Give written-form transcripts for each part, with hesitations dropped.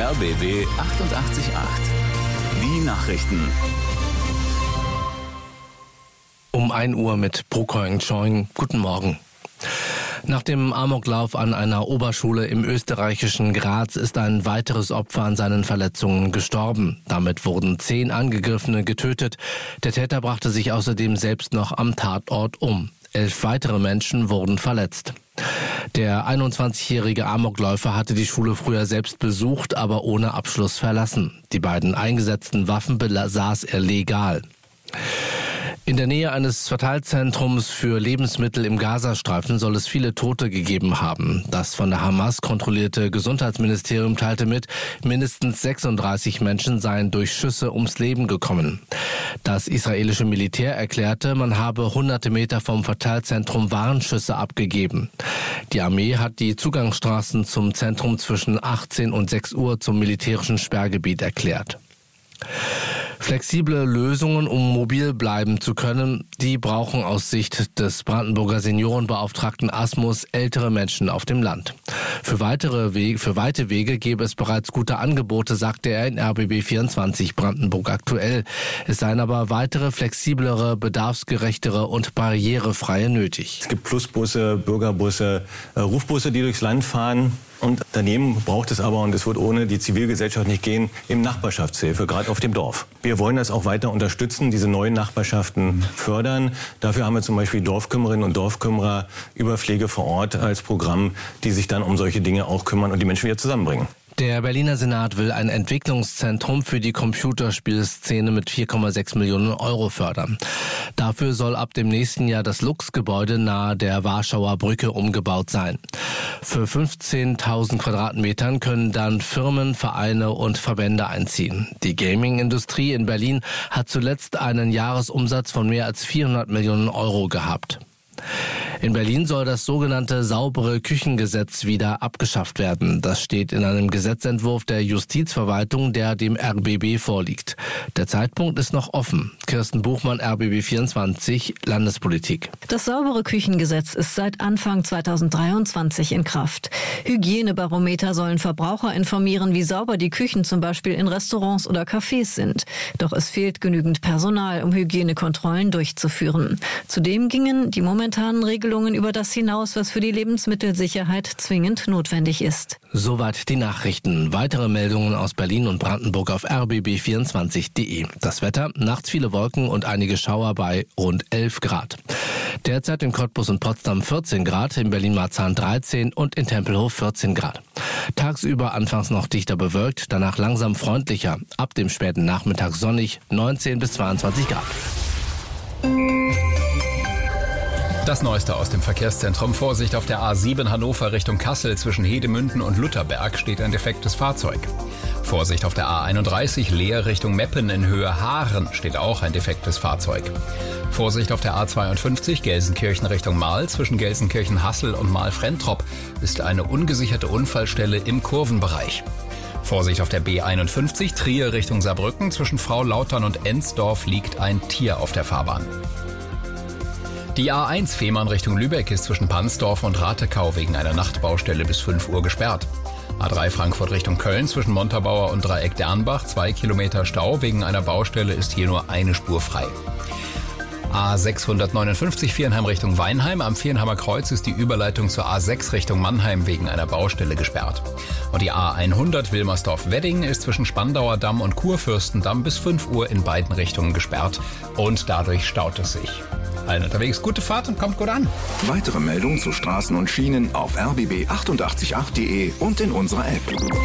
RBB 88.8. Die Nachrichten. Um 1 Uhr mit Prokoing Choing. Guten Morgen. Nach dem Amoklauf an einer Oberschule im österreichischen Graz ist ein weiteres Opfer an seinen Verletzungen gestorben. Damit wurden 10 Angegriffene getötet. Der Täter brachte sich außerdem selbst noch am Tatort um. 11 weitere Menschen wurden verletzt. Der 21-jährige Amokläufer hatte die Schule früher selbst besucht, aber ohne Abschluss verlassen. Die beiden eingesetzten Waffen besaß er legal. In der Nähe eines Verteilzentrums für Lebensmittel im Gazastreifen soll es viele Tote gegeben haben. Das von der Hamas kontrollierte Gesundheitsministerium teilte mit, mindestens 36 Menschen seien durch Schüsse ums Leben gekommen. Das israelische Militär erklärte, man habe hunderte Meter vom Verteilzentrum Warnschüsse abgegeben. Die Armee hat die Zugangsstraßen zum Zentrum zwischen 18 und 6 Uhr zum militärischen Sperrgebiet erklärt. Flexible Lösungen, um mobil bleiben zu können, die brauchen aus Sicht des Brandenburger Seniorenbeauftragten Asmus ältere Menschen auf dem Land. Für weite Wege gäbe es bereits gute Angebote, sagte er in RBB 24 Brandenburg aktuell. Es seien aber weitere, flexiblere, bedarfsgerechtere und barrierefreie nötig. Es gibt Plusbusse, Bürgerbusse, Rufbusse, die durchs Land fahren. Und daneben braucht es aber, und es wird ohne die Zivilgesellschaft nicht gehen, eben Nachbarschaftshilfe, gerade auf dem Dorf. Wir wollen das auch weiter unterstützen, diese neuen Nachbarschaften fördern. Dafür haben wir zum Beispiel Dorfkümmerinnen und Dorfkümmerer über Pflege vor Ort als Programm, die sich dann um solche Dinge auch kümmern und die Menschen wieder zusammenbringen. Der Berliner Senat will ein Entwicklungszentrum für die Computerspielszene mit 4,6 Millionen Euro fördern. Dafür soll ab dem nächsten Jahr das Lux-Gebäude nahe der Warschauer Brücke umgebaut sein. Für 15.000 Quadratmetern können dann Firmen, Vereine und Verbände einziehen. Die Gaming-Industrie in Berlin hat zuletzt einen Jahresumsatz von mehr als 400 Millionen Euro gehabt. In Berlin soll das sogenannte saubere Küchengesetz wieder abgeschafft werden. Das steht in einem Gesetzentwurf der Justizverwaltung, der dem RBB vorliegt. Der Zeitpunkt ist noch offen. Kirsten Buchmann, RBB 24, Landespolitik. Das saubere Küchengesetz ist seit Anfang 2023 in Kraft. Hygienebarometer sollen Verbraucher informieren, wie sauber die Küchen zum Beispiel in Restaurants oder Cafés sind. Doch es fehlt genügend Personal, um Hygienekontrollen durchzuführen. Zudem gingen die momentanen Regelungen über das hinaus, was für die Lebensmittelsicherheit zwingend notwendig ist. Soweit die Nachrichten. Weitere Meldungen aus Berlin und Brandenburg auf rbb24.de. Das Wetter, nachts viele Wolken und einige Schauer bei rund 11 Grad. Derzeit in Cottbus und Potsdam 14 Grad, in Berlin-Marzahn 13 und in Tempelhof 14 Grad. Tagsüber anfangs noch dichter bewölkt, danach langsam freundlicher. Ab dem späten Nachmittag sonnig, 19 bis 22 Grad. Das Neueste aus dem Verkehrszentrum. Vorsicht auf der A7 Hannover Richtung Kassel. Zwischen Hedemünden und Lutherberg steht ein defektes Fahrzeug. Vorsicht auf der A31 Leer Richtung Meppen in Höhe Haaren steht auch ein defektes Fahrzeug. Vorsicht auf der A52 Gelsenkirchen Richtung Marl. Zwischen Gelsenkirchen-Hassel und Marl-Frentrop ist eine ungesicherte Unfallstelle im Kurvenbereich. Vorsicht auf der B51 Trier Richtung Saarbrücken. Zwischen Frau-Lautern und Ensdorf liegt ein Tier auf der Fahrbahn. Die A1 Fehmarn Richtung Lübeck ist zwischen Pansdorf und Ratekau wegen einer Nachtbaustelle bis 5 Uhr gesperrt. A3 Frankfurt Richtung Köln zwischen Montabaur und Dreieck Dernbach 2 Kilometer Stau. Wegen einer Baustelle ist hier nur eine Spur frei. A659 Viernheim Richtung Weinheim. Am Viernheimer Kreuz ist die Überleitung zur A6 Richtung Mannheim wegen einer Baustelle gesperrt. Und die A100 Wilmersdorf-Wedding ist zwischen Spandauer Damm und Kurfürstendamm bis 5 Uhr in beiden Richtungen gesperrt. Und dadurch staut es sich. Allen unterwegs gute Fahrt und kommt gut an. Weitere Meldungen zu Straßen und Schienen auf rbb888.de und in unserer App.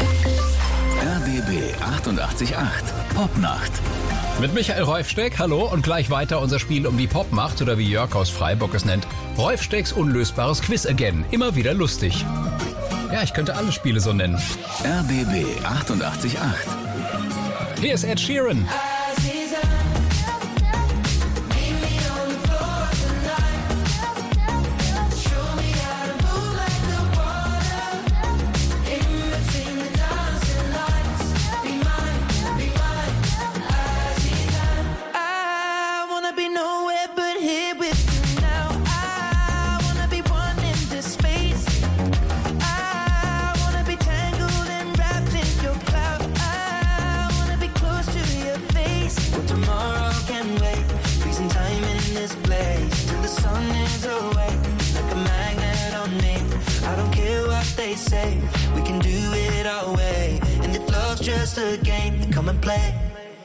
RBB 88.8 Popnacht. Mit Michael Rolfsteck, hallo, und gleich weiter unser Spiel um die Popmacht oder wie Jörg aus Freiburg es nennt, Rolfstecks unlösbares Quiz again. Immer wieder lustig. Ja, ich könnte alle Spiele so nennen. RBB 88.8. Hier ist Ed Sheeran. Cloud. say. We can do it our way. And if love's just a game, then come and play.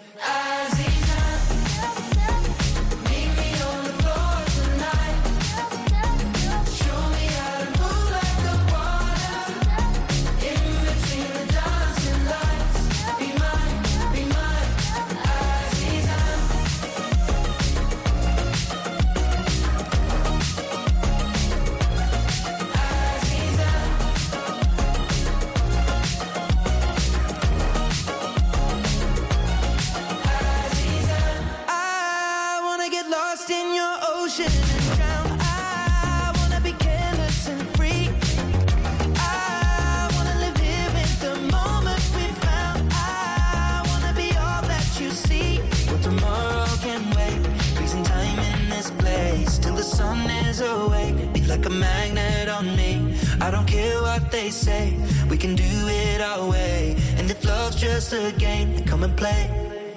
Like a magnet on me. I don't care what they say. We can do it our way. And if love's just a game, then come and play.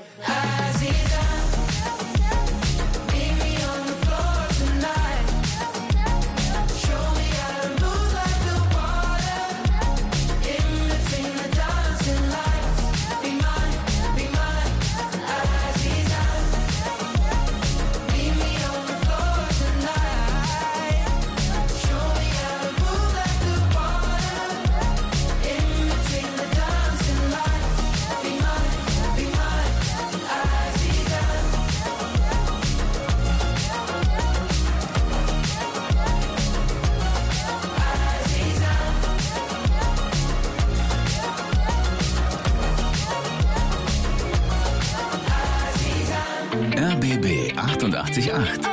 RBB 88.8.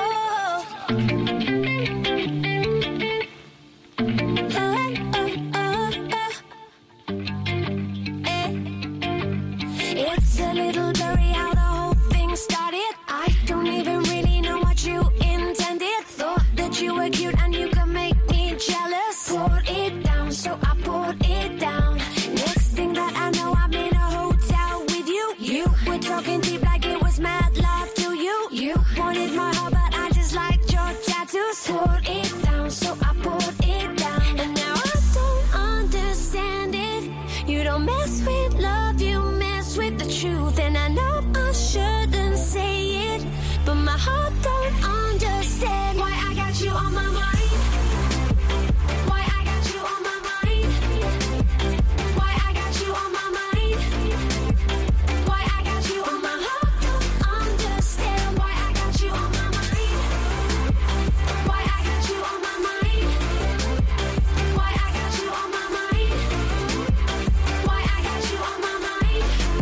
It's a little blurry how the whole thing started. I don't even really know what you intended. Thought that you were cute and you could make me jealous. Poured it down, so I poured it down. Next thing that I know, I'm in a hotel with you. You were talking deep like it was mad love to you. You wanted my heart, but I just liked your tattoos. Poured it down, so I poured it down. And now I don't understand it. You don't mess with love, you mess with the truth. And I know I shouldn't say it, but my heart don't understand why I got you on my mind. Why I got you on my mind. Why I got you on my mind. Why I got you on my heart don't understand why I got you on my mind. Why I got you on my mind. Why I got you on my mind. Why I got you on my mind.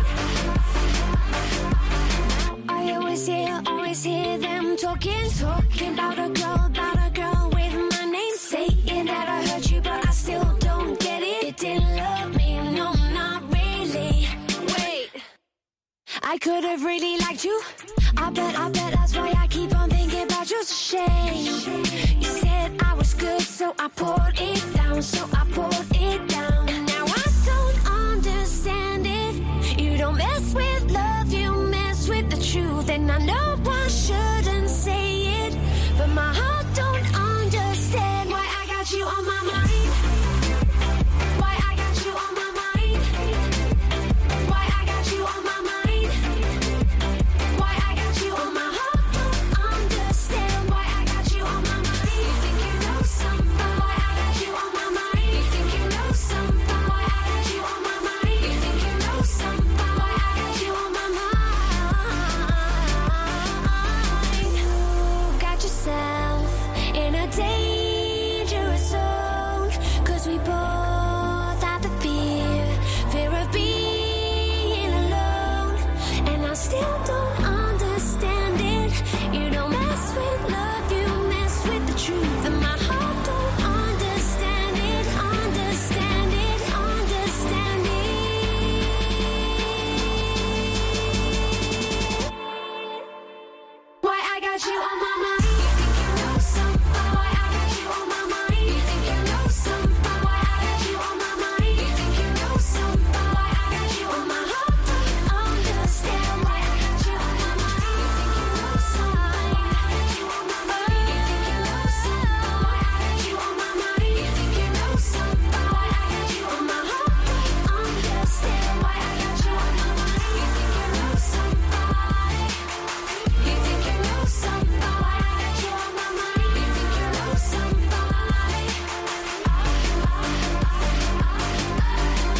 I always hear them talking about a girl with my name, saying that I hurt you, but I still don't get it. It didn't love me, no, not really. Wait, I could have really liked you. I bet that's why I keep on thinking about you. It's a shame. You said I was good, so I poured it down, so I poured it down. And now I don't understand it. You don't mess with love, you mess with the truth. And I know I shouldn't say it, but my heart don't understand why I got you on my mind. Why I got you on my mind. Why I got you on my mind. Why I got you on my heart don't understand why I got you on my mind. You think you know somebody. Why I got you on my mind. You think you know somebody.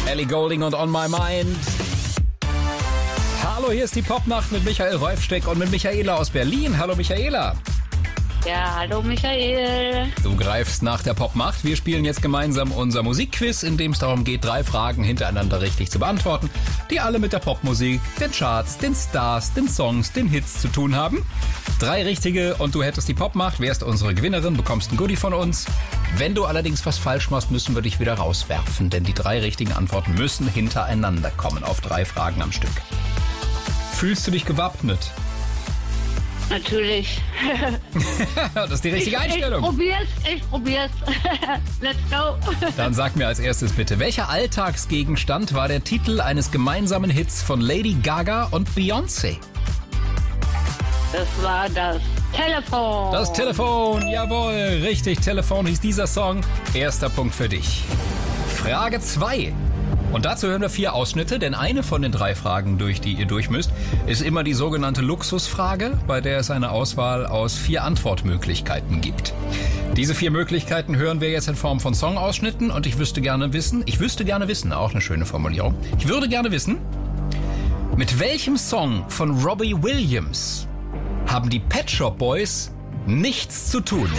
Ellie Goulding und On My Mind. Hallo, hier ist die Popnacht mit Michael Rolfsteck und mit Michaela aus Berlin. Hallo Michaela. Ja, hallo Michael. Du greifst nach der Popmacht. Wir spielen jetzt gemeinsam unser Musikquiz, in dem es darum geht, 3 Fragen hintereinander richtig zu beantworten, die alle mit der Popmusik, den Charts, den Stars, den Songs, den Hits zu tun haben. 3 richtige und du hättest die Popmacht, wärst unsere Gewinnerin, bekommst ein Goodie von uns. Wenn du allerdings was falsch machst, müssen wir dich wieder rauswerfen, denn die 3 richtigen Antworten müssen hintereinander kommen auf 3 Fragen am Stück. Fühlst du dich gewappnet? Natürlich. Das ist die richtige Einstellung. Ich probier's. Let's go. Dann sag mir als erstes bitte, welcher Alltagsgegenstand war der Titel eines gemeinsamen Hits von Lady Gaga und Beyoncé? Das war das Telefon. Das Telefon, jawohl, richtig, Telefon hieß dieser Song. Erster Punkt für dich. Frage 2. Und dazu hören wir 4 Ausschnitte, denn eine von den 3 Fragen, durch die ihr durch müsst, ist immer die sogenannte Luxusfrage, bei der es eine Auswahl aus 4 Antwortmöglichkeiten gibt. Diese 4 Möglichkeiten hören wir jetzt in Form von Songausschnitten und ich wüsste gerne wissen, auch eine schöne Formulierung, ich würde gerne wissen, mit welchem Song von Robbie Williams haben die Pet Shop Boys nichts zu tun?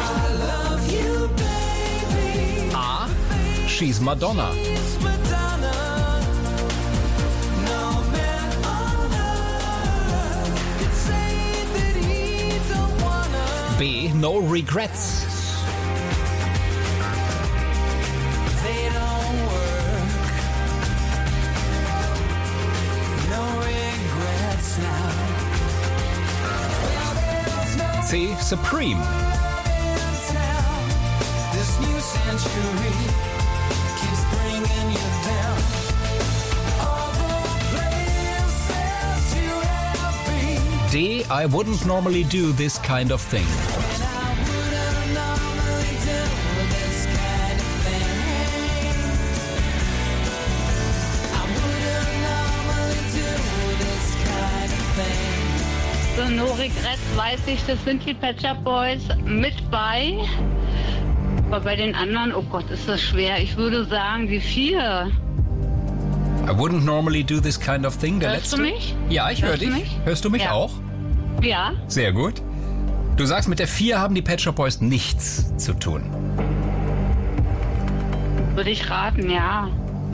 A. She's Madonna. B. No Regrets. C. Supreme. D. I wouldn't normally do this kind of thing. So, No Regrets weiß ich, das sind die Pet Shop Boys mit bei. Aber bei den anderen, oh Gott, ist das schwer. Ich würde sagen, die 4. I wouldn't normally do this kind of thing. Der Hörst letzte. du mich? Ja, ich höre dich. Mich? Hörst du mich Ja. auch? Ja. Sehr gut. Du sagst, mit der 4 haben die Pet Shop Boys nichts zu tun. Würde ich raten, ja.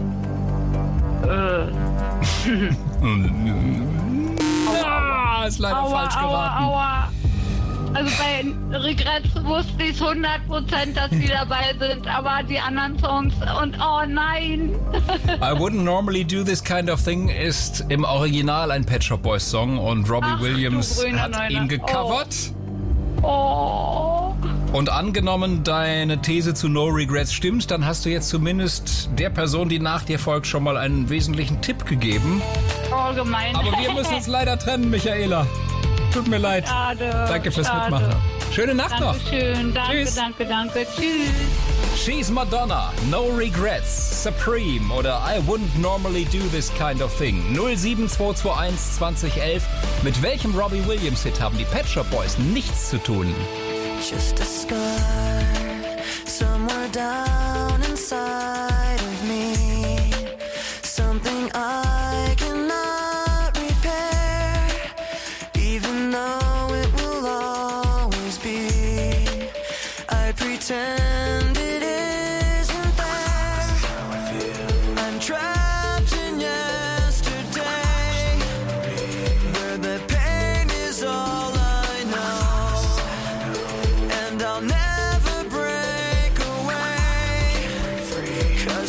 Ist leider falsch geraten. Aua. Also bei Regrets wusste ich 100%, dass die dabei sind, aber die anderen Songs und oh nein. I wouldn't normally do this kind of thing ist im Original ein Pet Shop Boys Song und Robbie Ach, Williams du grüner hat Neuner. ihn gecovert. Oh. Und angenommen, deine These zu No Regrets stimmt, dann hast du jetzt zumindest der Person, die nach dir folgt, schon mal einen wesentlichen Tipp gegeben. Oh, gemein. Aber wir müssen uns leider trennen, Michaela. Tut mir leid. Schade. Danke fürs Mitmachen. Schöne Nacht noch. Dankeschön. Tschüss. Danke. Tschüss. She's Madonna, No Regrets, Supreme oder I wouldn't normally do this kind of thing. 07221 2011. Mit welchem Robbie Williams Hit haben die Pet Shop Boys nichts zu tun? Just a scar somewhere down inside of me. Something I cannot repair, even though it will always be. I pretend it isn't there. I'm trapped in yesterday, where the pain is all I know. And I'll never break away, 'cause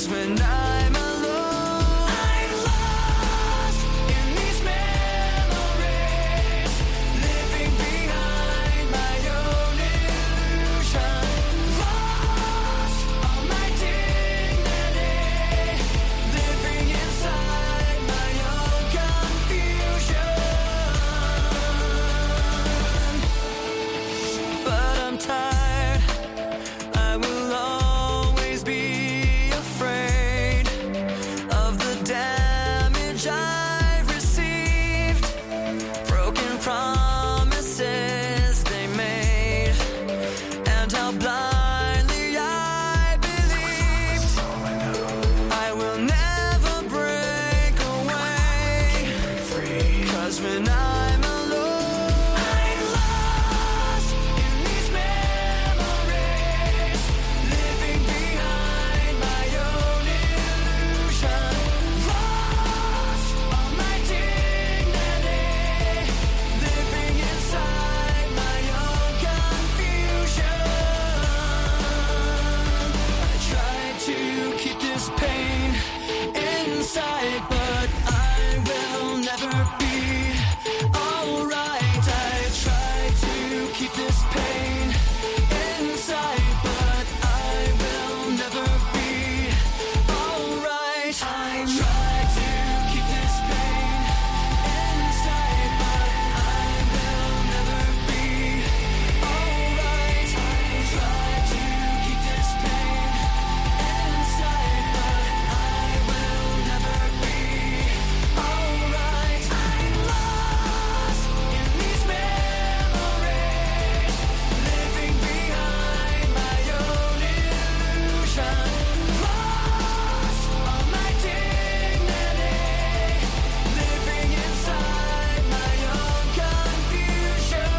inside, but I will never be alright. I try to keep this pain inside, but I will never be alright. I try to keep this pain inside, but I will never be alright. I try to keep this pain inside, but I will never be alright. I'm lost in these memories, living behind my own illusion. Lost all my dignity, living inside my own confusion.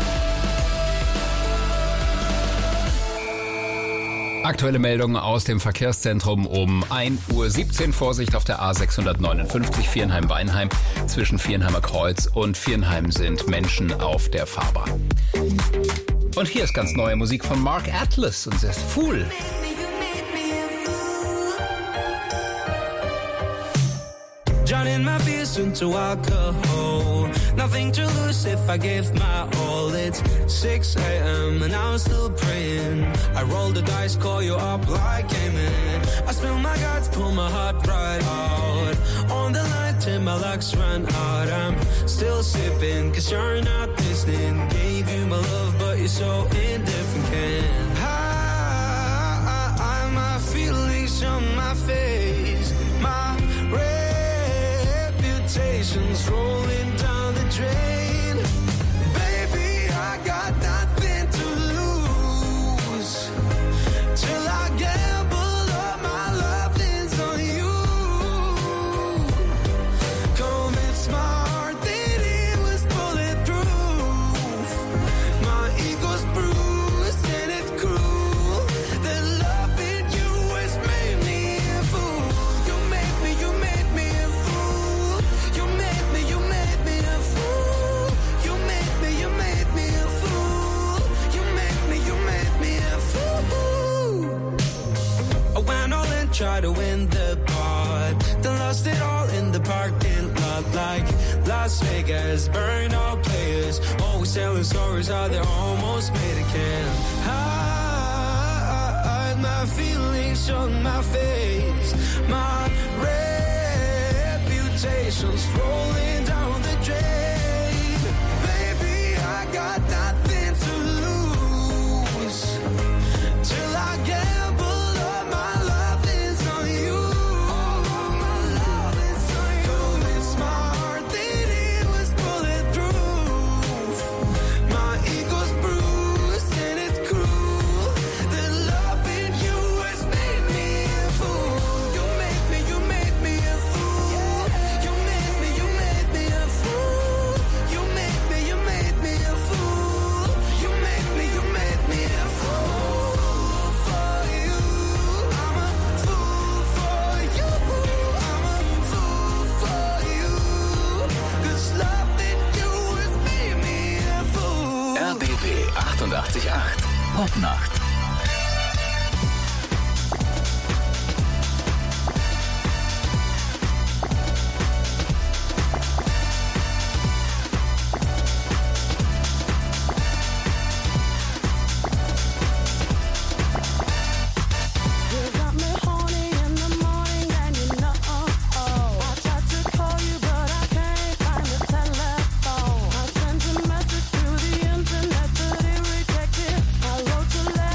Aktuelle Meldungen aus dem Verkehrszentrum um 1:17 Uhr. Vorsicht auf der A659 Viernheim-Weinheim. Zwischen Viernheimer Kreuz und Viernheim sind Menschen auf der Fahrbahn. Und hier ist ganz neue Musik von Mark Atlas und das ist Fool. Drowning my fears into alcohol. Nothing to lose if I give my all. It's 6 a.m. and I'm still praying. I roll the dice, call you up like aiming. I spill my guts, pull my heart right out. On the line till my luck's run out. I'm still sipping, cause you're not listening. Gave you my love, but you're so indifferent. Can't hide my feelings on my face. My reputation's rolling down the drain. Baby, I got nothing to lose till I gamble all my lovings on you. Convince my heart that it was bulletproof. My ego's bruised and it's cruel. The loving you has made me a fool. You made me a fool. You made me a fool. You made me a fool. You made me a fool. I went all in, tried to win the part, then lost it all in the parking lot like Las Vegas. Burned all players, always telling stories how they almost made it. Can't hide my feelings on my face. My reputation's rolling down the drain. Baby, I got nothing to lose till I gamble all my lovings on you. Convince my heart that it was bulletproof. My ego's bruised and it's cruel. The loving you has made me a fool. You made me a fool. You made me a fool. You made me a fool. You made me a fool for you. I'm a fool for you. I'm a fool for you. 'Cause loving you has made me a fool. RBB 88.8 Popnacht. You got me horny in the morning and you know. I tried to call you but I can't find the telephone. I sent a message through the internet but it rejected. I wrote a letter.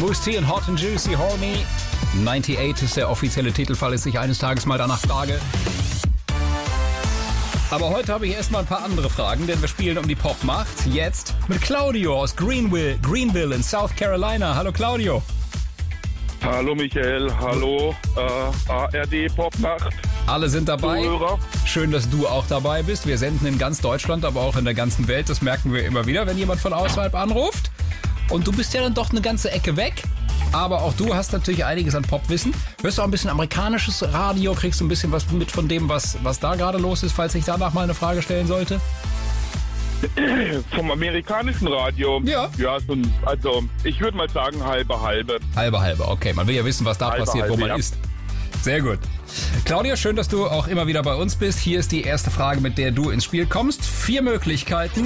Moose T und Hot and Juicy Horny. 98 ist der offizielle Titel, falls ich eines Tages mal danach frage. Aber heute habe ich erstmal ein paar andere Fragen, denn wir spielen um die Popmacht. Jetzt mit Claudio aus Greenville in South Carolina. Hallo Claudio. Hallo Michael, hallo ARD Popnacht. Alle sind dabei. Zuhörer. Schön, dass du auch dabei bist. Wir senden in ganz Deutschland, aber auch in der ganzen Welt. Das merken wir immer wieder, wenn jemand von außerhalb anruft. Und du bist ja dann doch eine ganze Ecke weg. Aber auch du hast natürlich einiges an Popwissen. Hörst du auch ein bisschen amerikanisches Radio? Kriegst du ein bisschen was mit von dem, was da gerade los ist, falls ich danach mal eine Frage stellen sollte? Vom amerikanischen Radio? Ja. Ja, also ich würde mal sagen halbe. Halbe, okay. Man will ja wissen, was da passiert, wo man ist. Sehr gut. Claudia, schön, dass du auch immer wieder bei uns bist. Hier ist die erste Frage, mit der du ins Spiel kommst. 4 Möglichkeiten.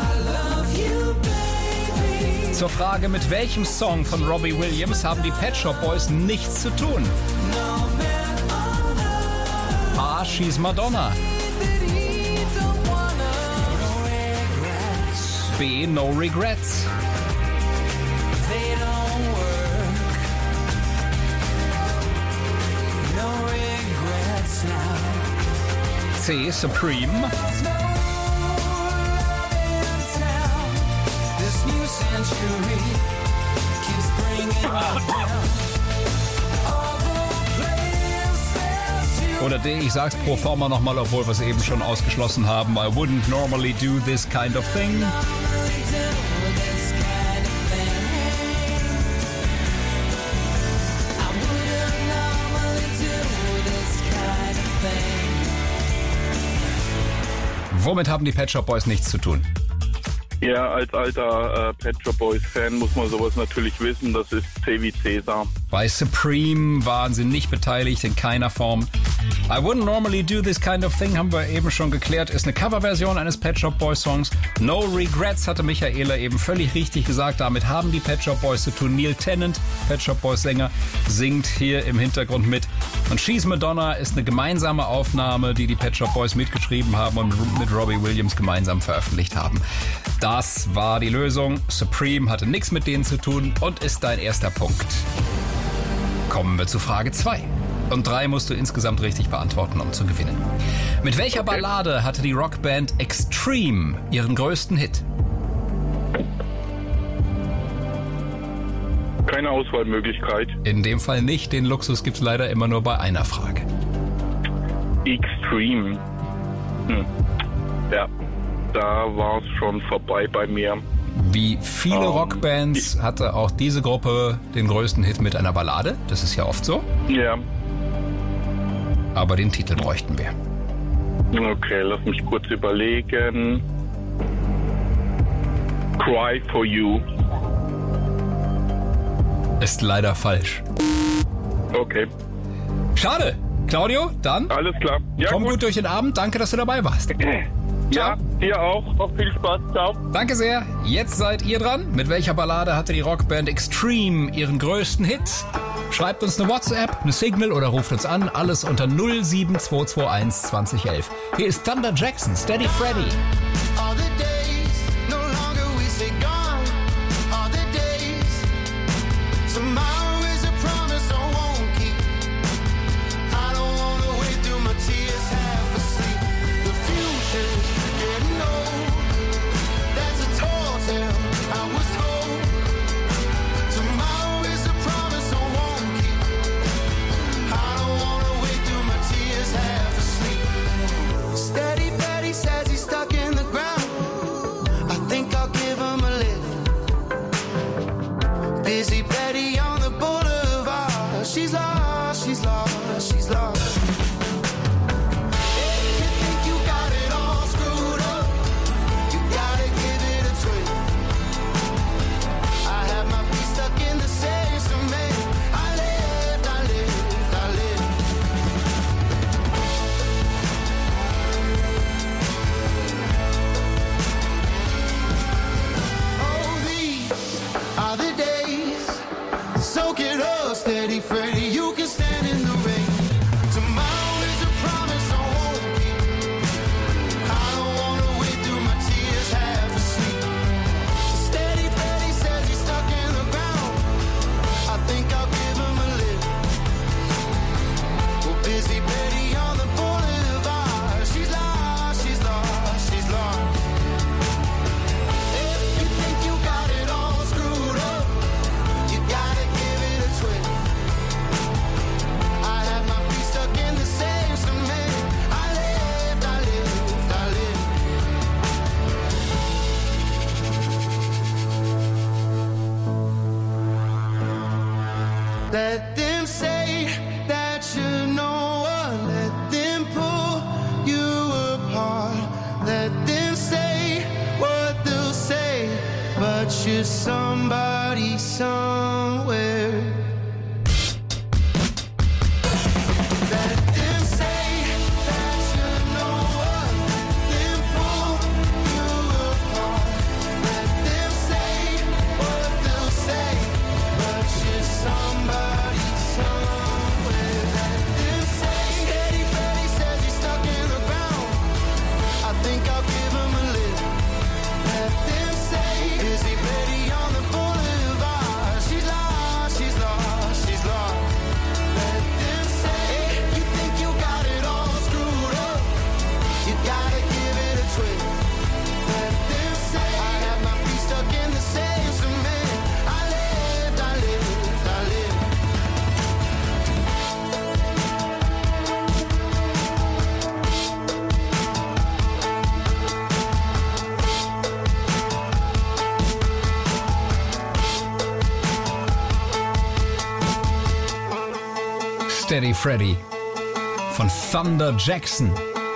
Zur Frage, mit welchem Song von Robbie Williams haben die Pet Shop Boys nichts zu tun? A. She's Madonna. B. No Regrets. C. Supreme. Oder D, ich sag's pro forma nochmal, obwohl wir es eben schon ausgeschlossen haben. I wouldn't normally do this kind of thing. Womit haben die Pet Shop Boys nichts zu tun? Ja, als alter Pet Shop Boys Fan muss man sowas natürlich wissen. Das ist C wie Cäsar. Bei Supreme waren sie nicht beteiligt in keiner Form. I wouldn't normally do this kind of thing, haben wir eben schon geklärt, ist eine Coverversion eines Pet Shop Boys Songs. No Regrets hatte Michaela eben völlig richtig gesagt. Damit haben die Pet Shop Boys zu tun. Neil Tennant, Pet Shop Boys Sänger, singt hier im Hintergrund mit. Und She's Madonna ist eine gemeinsame Aufnahme, die Pet Shop Boys mitgeschrieben haben und mit Robbie Williams gemeinsam veröffentlicht haben. Das war die Lösung. Supreme hatte nichts mit denen zu tun und ist dein erster Punkt. Kommen wir zu Frage 2. Und 3 musst du insgesamt richtig beantworten, um zu gewinnen. Mit welcher Ballade hatte die Rockband Extreme ihren größten Hit? Keine Auswahlmöglichkeit. In dem Fall nicht. Den Luxus gibt's leider immer nur bei einer Frage. Extreme. Ja, da war es schon vorbei bei mir. Wie viele Rockbands hatte auch diese Gruppe den größten Hit mit einer Ballade. Das ist ja oft so. Ja. Aber den Titel bräuchten wir. Okay, lass mich kurz überlegen. Cry for You. Ist leider falsch. Okay. Schade. Claudio, dann Alles klar. Ja, komm gut durch den Abend. Danke, dass du dabei warst. Ja, dir auch. Noch viel Spaß. Ciao. Danke sehr. Jetzt seid ihr dran. Mit welcher Ballade hatte die Rockband Extreme ihren größten Hit? Schreibt uns eine WhatsApp, eine Signal oder ruft uns an. Alles unter 07221 2011. Hier ist Thunder Jackson, Steady Freddy. All the days, no longer we say gone. All the days, tomorrow is a promise I won't keep. I don't wanna wade through my tears, half asleep. The future's getting old. That's a tall tale I was told. Tomorrow is a promise I won't keep. I don't wanna wade through my tears, half asleep. Steady Freddy says he's stuck in the ground. I think I'll give him a lift. Busy Betty on the boulevard. She's lost, she's lost, she's lost. If you think you got it all screwed up, you gotta give it a twist. I have my feet stuck in the same cement. I lived, I lived, I lived. Oh, these are the days. Soak it up, Steady Freddy. You them say that you're no one. Let them pull you apart. Let them say what they'll say, but you're somebody somewhere. Steady Freddy von Thunder Jackson.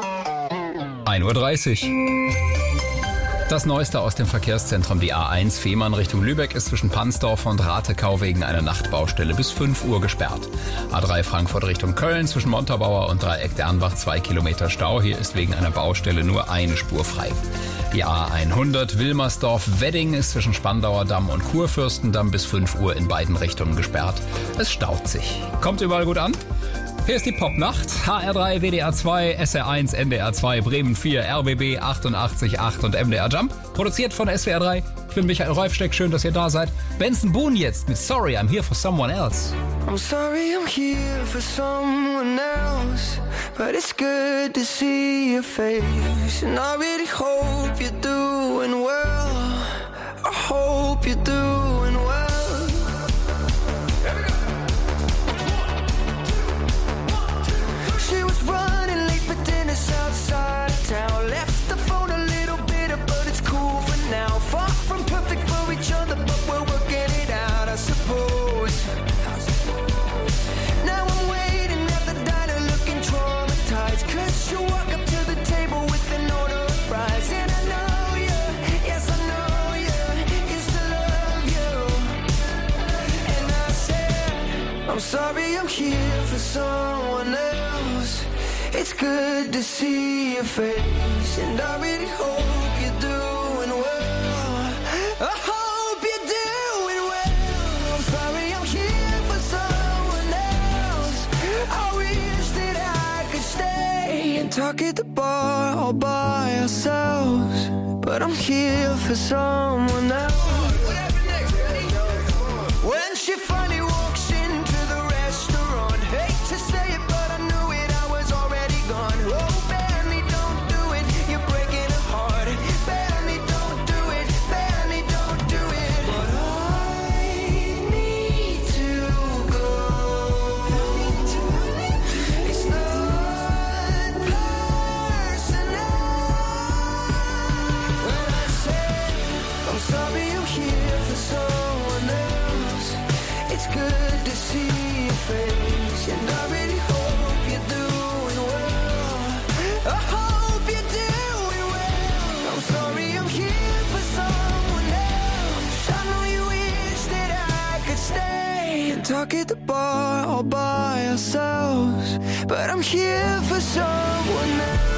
1:30 Uhr. Das Neueste aus dem Verkehrszentrum. Die A1 Fehmarn Richtung Lübeck ist zwischen Pansdorf und Rathekau wegen einer Nachtbaustelle bis 5 Uhr gesperrt. A3 Frankfurt Richtung Köln zwischen Montabaur und Dreieck Dernbach 2 Kilometer Stau. Hier ist wegen einer Baustelle nur eine Spur frei. Die A100 Wilmersdorf-Wedding ist zwischen Spandauer Damm und Kurfürstendamm bis 5 Uhr in beiden Richtungen gesperrt. Es staut sich. Kommt überall gut an? Hier ist die Popnacht. HR3, WDR 2, SR1, NDR 2, Bremen 4, RBB 88,8 und MDR Jump. Produziert von SWR 3. Ich bin Michael Reufsteck, schön, dass ihr da seid. Benson Boone jetzt mit Sorry, I'm Here for Someone Else. I'm sorry I'm here for someone else, but it's good to see your face. And I really hope you're doing well. I hope you're doing well. She was running late for dinner outside of town. Left the phone a little bitter, but it's cool for now. Far from perfect for each other, but we're working it out, I suppose. Now I'm waiting at the diner looking traumatized, 'cause you walk up to the table with an order of fries. And I know you, yes I know you, used to love you. And I said, I'm sorry I'm here for someone else. It's good to see your face, and I really hope you're doing well. I hope you're doing well. I'm sorry I'm here for someone else. I wish that I could stay and talk at the bar all by ourselves, but I'm here for someone else. When she finally walks into the restaurant, hate to say it, but I knew it, I was already gone. Oh, Benny, don't do it, you're breaking her heart. Benny, don't do it, Benny, don't do it. But I need to go. It's not personal. When I say I'm sorry I'm here for someone else, it's good to see your face, and I really hope you're doing well. I hope you're doing well. I'm sorry I'm here for someone else. I know you wish that I could stay and talk at the bar all by ourselves, but I'm here for someone else.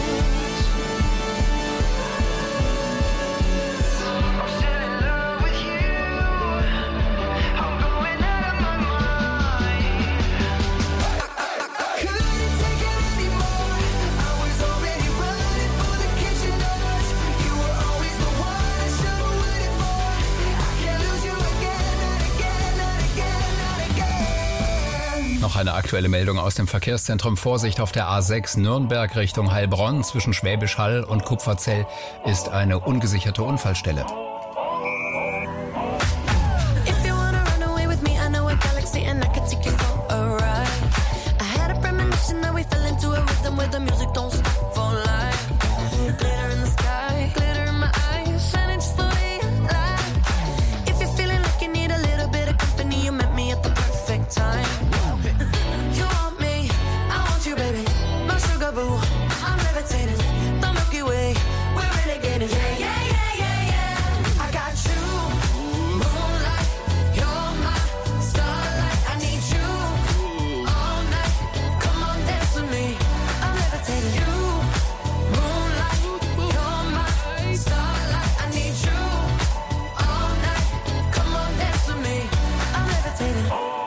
I'm still in love with you. I'm going out of my mind. I couldn't take it anymore. I was already running for the kitchen doors. You were always the one I should have waited for. I can't lose you again, not again, not again, not again. Noch eine aktuelle Meldung aus dem Verkehrszentrum. Vorsicht auf der A6 Nürnberg Richtung Heilbronn. Zwischen Schwäbisch Hall und Kupferzell ist eine ungesicherte Unfallstelle. If you wanna run away with me, I know a galaxy and I could take you for a ride. I had a premonition that we fell into a rhythm where the music don't stop for life. Glitter in the sky, glitter in my eyes, shining just the way you like. If you're feeling like you need a little bit of company, you met me at the perfect time. levitating. The Milky Way, we're renegading. Yeah, yeah, yeah, yeah, yeah. I got you, moonlight, you're my starlight. I need you all night. Come on, dance with me. I'm levitating. You, moonlight, you're my starlight. I need you all night. Come on, dance with me. I'm levitating.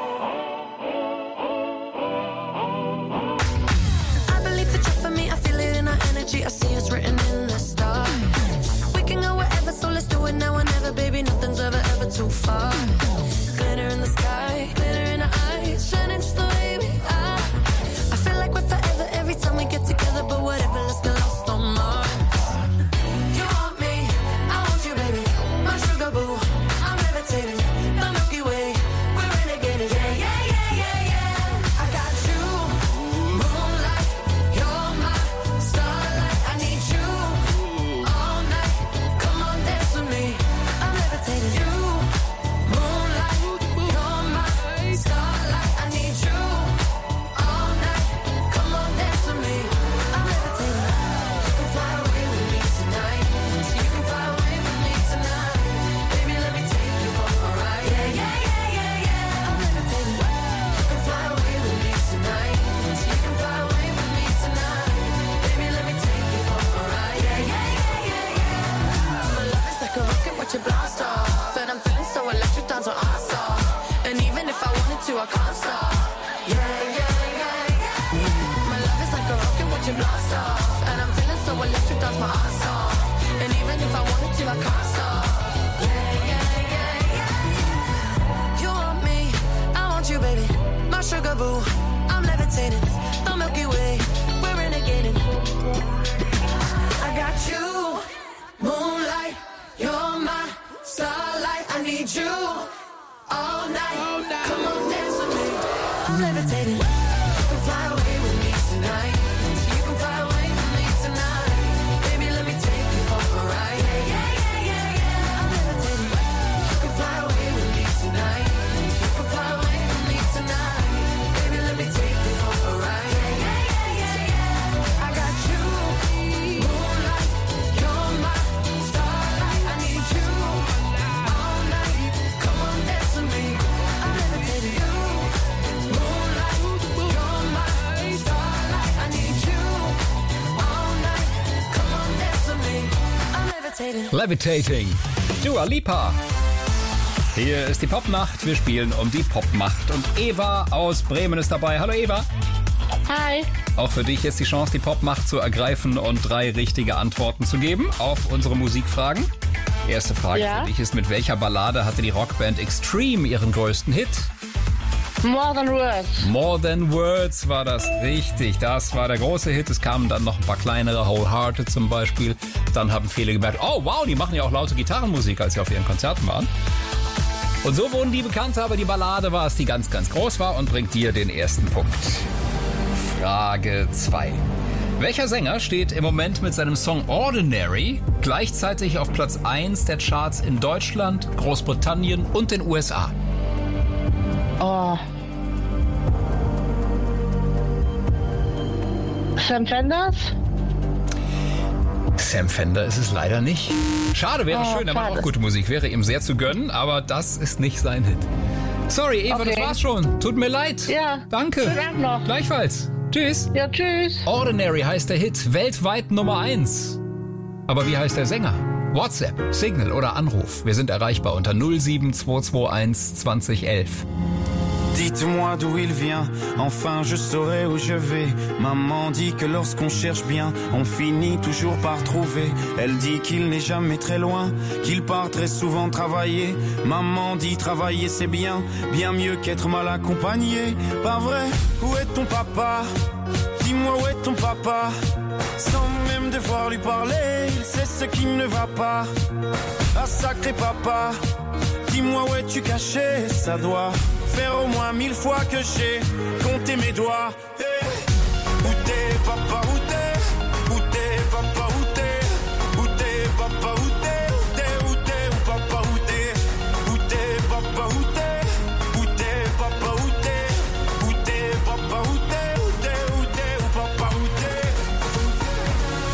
I believe that you're for me. I feel it in our energy. I see us written in the stars. We can go wherever, so let's do it now or never, baby. Nothing's ever, ever too far. Glitter in the sky, glitter in our eyes, shining just the way we are. I feel like we're forever every time we get together, but whatever, let's get lost on Mars. You want me, I want you, baby. My sugar boo, I'm levitating. The Milky Way, we're renegading. Yeah, yeah, yeah, yeah, yeah. I got you, moonlight, you're my starlight. I need you all night. Come on, dance with me. I'm levitating. You, moonlight, you're my starlight. I need you all night. Come on, dance with me. I'm levitating. You can fly away with me tonight. So you can fly away with me tonight. Baby, let me take you for a ride. Yeah, yeah, yeah, yeah, yeah. I'm levitating. You can fly away with me tonight. So you can fly away with me tonight. Baby, let me take you for a ride. Yeah, yeah, yeah, yeah, yeah. My love is like a rocket, watch it blast off. And I'm feeling so electric, dance on our song. And even if I wanted to, I can't stop. Yeah, yeah, yeah, yeah. My love is like a rocket, watch it blast off. And I'm feeling so electric, dance my ass off. And even if I wanted to, I can't stop. Yeah, yeah, yeah, yeah. You want me, I want you, baby. My sugar boo, I'm levitating. The Milky Way, we're renegading. I got you, moonlight, you're my starlight. I need you all night. Come on, dance with me. I'm levitating. You can fly away with me tonight. So you can fly away with me tonight. Baby, let me take you for a ride. Yeah, yeah, yeah, yeah, yeah. I'm levitating. You can fly away with me tonight. You can fly away with me tonight. Baby, let me take you for a ride. Yeah, yeah, yeah, yeah, yeah. I got you, moonlight, you're my starlight. I need you all night. Come on, dance with me. I'm levitating. You, moonlight, you're my starlight. I need you all night. Come on, dance with me. I'm levitating. Levitating. Dua Lipa. Hier ist die Popnacht. Wir spielen um die Popmacht. Und Eva aus Bremen ist dabei. Hallo Eva. Hi. Auch für dich ist die Chance, die Popmacht zu ergreifen und 3 richtige Antworten zu geben auf unsere Musikfragen. Erste Frage für dich ist, mit welcher Ballade hatte die Rockband Extreme ihren größten Hit? More Than Words. More Than Words war das richtig. Das war der große Hit. Es kamen dann noch ein paar kleinere, Wholehearted zum Beispiel. Dann haben viele gemerkt, oh wow, die machen ja auch laute Gitarrenmusik, als sie auf ihren Konzerten waren. Und so wurden die bekannt, aber die Ballade war es, die ganz, ganz groß war und bringt dir den ersten Punkt. Frage 2. Welcher Sänger steht im Moment mit seinem Song Ordinary gleichzeitig auf Platz 1 der Charts in Deutschland, Großbritannien und den USA? Oh. Sam Fenders? Sam Fender ist es leider nicht. Schade, wäre schön, er macht auch gute Musik, wäre ihm sehr zu gönnen, aber das ist nicht sein Hit. Sorry, Eva, das war's schon. Tut mir leid. Ja. Danke. Schönen Abend noch. Gleichfalls. Tschüss. Ja, tschüss. Ordinary heißt der Hit, weltweit Nummer 1. Aber wie heißt der Sänger? WhatsApp, Signal oder Anruf. Wir sind erreichbar unter 07221 2011. Dites-moi d'où il vient, enfin je saurai où je vais. Maman dit que lorsqu'on cherche bien, on finit toujours par trouver. Elle dit qu'il n'est jamais très loin, qu'il part très souvent travailler. Maman dit travailler c'est bien, bien mieux qu'être mal accompagné. Pas vrai? Où est ton papa? Dis-moi où est ton papa? Sans même devoir lui parler, il sait ce qui ne va pas. Ah sacré papa, dis-moi où es-tu caché? Ça doit faire au moins 1000 fois que j'ai compté mes doigts. Hey. Où t'es papa, où t'es? Où t'es papa, où t'es? Où t'es papa, où t'es? Où t'es, où t'es, où papa, où t'es? Où t'es papa, où t'es? Où t'es papa, où t'es? Où t'es papa, où t'es? Où t'es, où t'es, où papa, où t'es?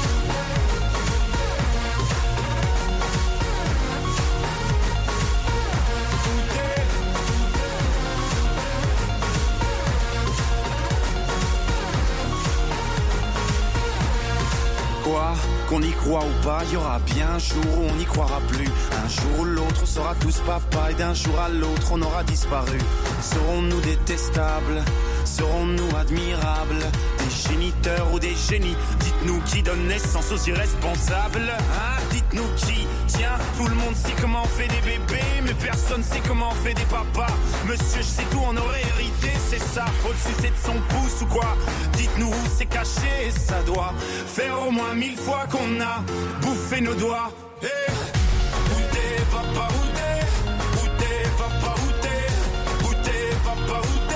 quoi, qu'on y croit ou pas, il y aura bien un jour où on n'y croira plus. Un jour ou l'autre, on sera tous papa et d'un jour à l'autre, on aura disparu. Serons-nous détestables? Serons-nous admirables? Des géniteurs ou des génies? Dites-nous qui donne naissance aux irresponsables, hein? Dites-nous qui? Tiens, tout le monde sait comment on fait des bébés, mais personne sait comment on fait des papas. Monsieur, je sais tout, on aurait hérité, c'est ça. Faut le sucer de son pouce ou quoi? Dites-nous où c'est caché, ça doit faire au moins 1000 fois qu'on a bouffé nos doigts. Hey, où t'es, papa, où t'es? Où t'es, papa, où t'es? Où t'es, papa, où t'es?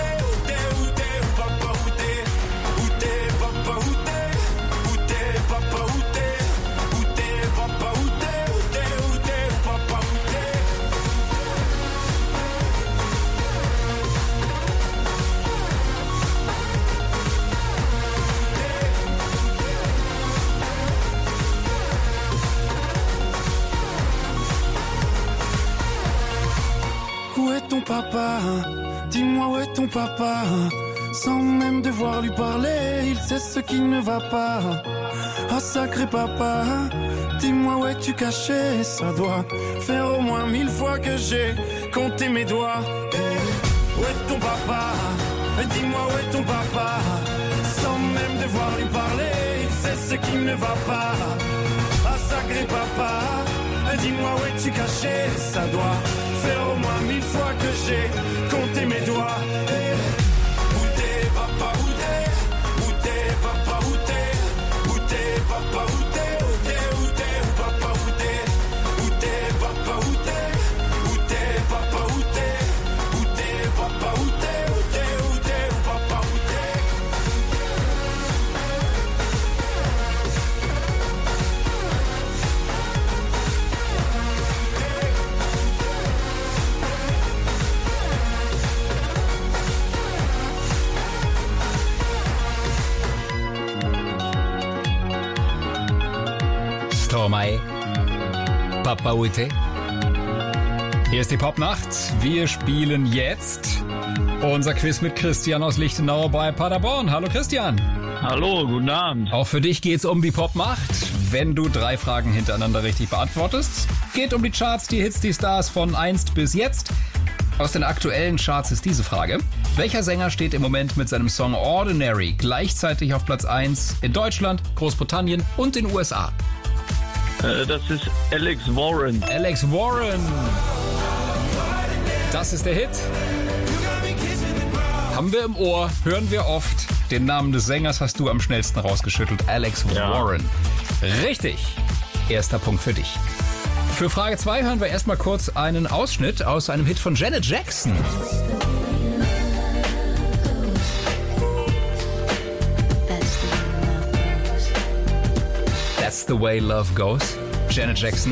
Où est ton papa? Dis-moi où est ton papa? Sans même devoir lui parler, il sait ce qui ne va pas. Oh sacré papa, dis-moi où es-tu caché? Ça doit faire au moins 1000 fois que j'ai compté mes doigts. Hey, où est ton papa? Dis-moi où est ton papa? Sans même devoir lui parler, il sait ce qui ne va pas. Ah sacré papa, dis-moi où es-tu caché? Ça doit faire au moins 1000 fois que j'ai compté mes doigts. Hey, où t'es papa, où t'es? Où t'es papa, où t'es? Où t'es papa, où t'es? Où t'es, où t'es, où papa, où t'es? Où t'es papa, où t'es? Où t'es papa, où t'es? Où t'es papa, où t'es? Où t'es, où t'es, où papa, où t'es? Stromae, Papa Ute. Hier ist die Popnacht. Wir spielen jetzt unser Quiz mit Christian aus Lichtenau bei Paderborn. Hallo Christian. Hallo, guten Abend. Auch für dich geht's um die Popnacht. Wenn du 3 Fragen hintereinander richtig beantwortest, geht um die Charts, die Hits, die Stars von einst bis jetzt. Aus den aktuellen Charts ist diese Frage. Welcher Sänger steht im Moment mit seinem Song Ordinary gleichzeitig auf Platz 1 in Deutschland, Großbritannien und den USA? Das ist Alex Warren. Alex Warren. Das ist der Hit. Haben wir im Ohr, hören wir oft. Den Namen des Sängers hast du am schnellsten rausgeschüttelt. Alex Warren. Richtig. Erster Punkt für dich. Für Frage 2 hören wir erstmal kurz einen Ausschnitt aus einem Hit von Janet Jackson. That's the way love goes. Janet Jackson.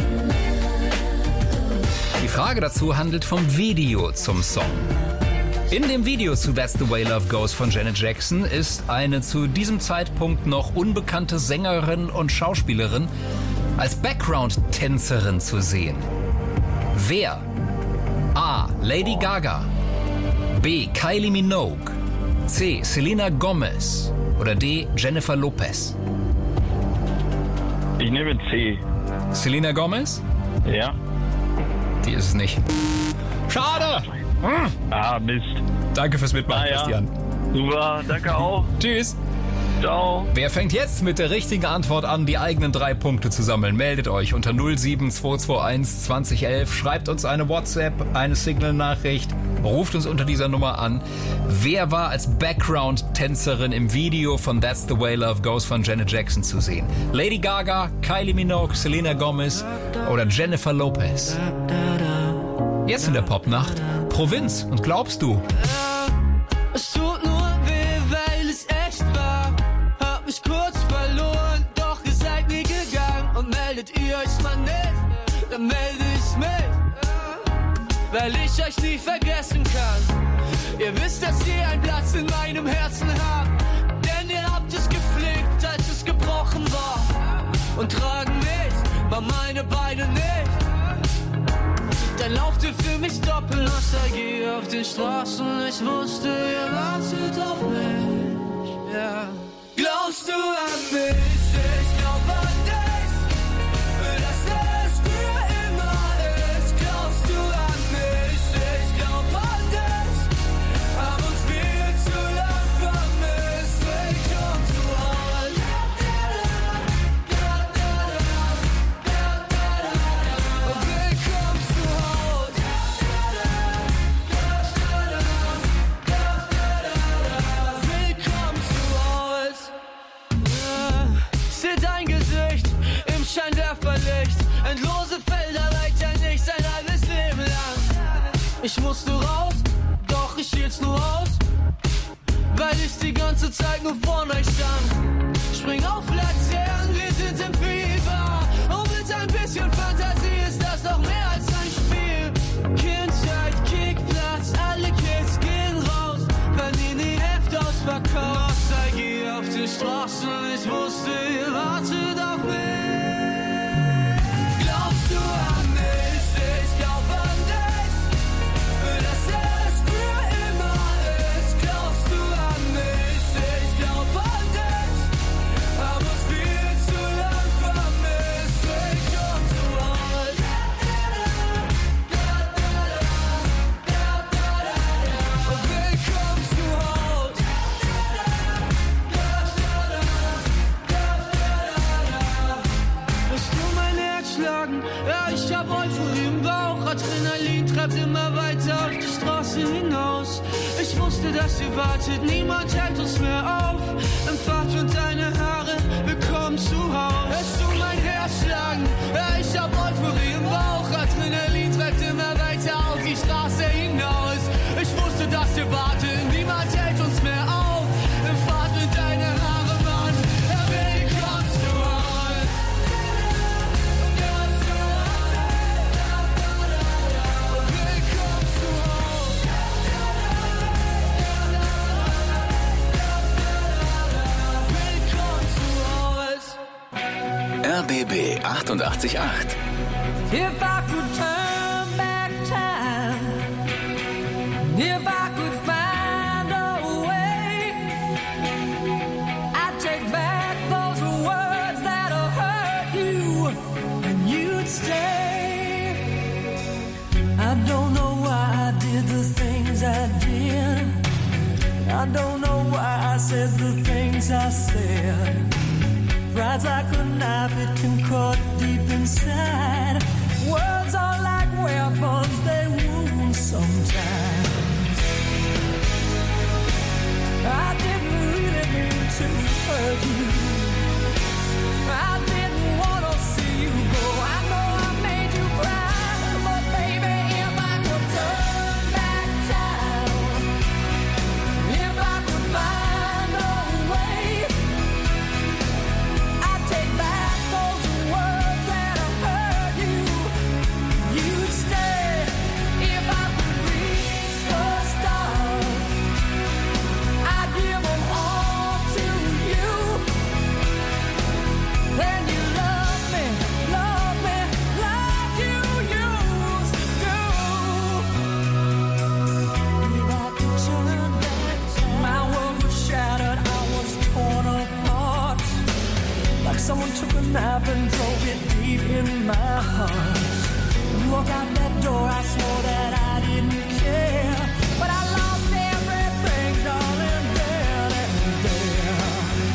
Die Frage dazu handelt vom Video zum Song. In dem Video zu That's the way love goes von Janet Jackson ist eine zu diesem Zeitpunkt noch unbekannte Sängerin und Schauspielerin als Background-Tänzerin zu sehen. Wer? A. Lady Gaga. B. Kylie Minogue. C. Selena Gomez. Oder D. Jennifer Lopez. Ich nehme C. Selena Gomez? Ja. Die ist es nicht. Schade! Ah, Mist. Danke fürs Mitmachen, Christian. Super, danke auch. Tschüss. Ciao. Wer fängt jetzt mit der richtigen Antwort an, die eigenen 3 Punkte zu sammeln? Meldet euch unter 07221 2011. Schreibt uns eine WhatsApp, eine Signal-Nachricht. Ruft uns unter dieser Nummer an. Wer war als Background-Tänzerin im Video von That's the Way Love Goes von Janet Jackson zu sehen? Lady Gaga, Kylie Minogue, Selena Gomez oder Jennifer Lopez? Jetzt in der Popnacht Provinz. Und glaubst du? Es tut nur weh, weil es echt war. Hab mich kurz verloren, doch ihr seid nie gegangen. Und meldet ihr euch mal nicht, dann melde ich mich. Weil ich euch nie vergessen kann. Ihr wisst, dass ihr einen Platz in meinem Herzen habt. Denn ihr habt es gepflegt, als es gebrochen war. Und tragen mich, mal meine Beine nicht. Dann lauft ihr für mich Doppelnostalgie auf den Straßen. Ich wusste, ihr wartet auf mich. Ja. Glaubst du an mich? Ich glaub ganze Zeit nur von euch stand. Spring auf Laternen, wir sind im Fieber. Und mit ein bisschen Fantasie ist das doch mehr als ein Spiel. Kindheit, Kickplatz, alle Kids gehen raus. Panini Heft ausverkauft. Nostalgie auf den Straßen, ich wusste, ihr wartet auf mich. Glaubst du an mich? Ich glaub an dich. Dass es für immer ist. Glaubst du an mich? Ich glaub an dich. Hab es viel zu lang vermisst. Willkommen zu Hause. Willkommen zu Hause. Hörst du mein Herz schlagen? Ja, ich hab Euphorie im Bauch. Adrenalin treibt immer weiter auf die Straße hinaus. Ich wusste, dass ihr wartet, niemand hält uns mehr auf. Im Fahrt und deine Haare, willkommen zu Hause. Hörst du mein Herz schlagen? Ja, ich hab Euphorie im Bauch. Adrenalin treibt immer weiter auf die Straße hinaus. Ich wusste, dass ihr wartet, niemand hält uns mehr auf. Im Fahrt und deine Haare, Mann, ja, willkommen zu Hause. Willkommen zu Hause. Willkommen zu Hause. RBB 88.8. If I could turn back time, if I could find a way, I'd take back those words that hurt you, and you'd stay. I don't know why I did the things I did. I don't know why I said the things I said. Pride's like a knife, it can cut deep inside. Words are like weapons, they wound sometimes. I didn't really mean to hurt you. I didn't want to see you go. I know I made you cry, but baby, if I could turn back time, if I could find a way, I'd take back those words that hurt you. You'd stay if I could reach the stars. I'd give them all to you. Then you love me like you used to do. If I could turn back time, my world was shattered, I was torn apart. Like someone took a knife and drove it deep in my heart. Walk out that door, I swore that I didn't care, but I lost everything, darling, then and there.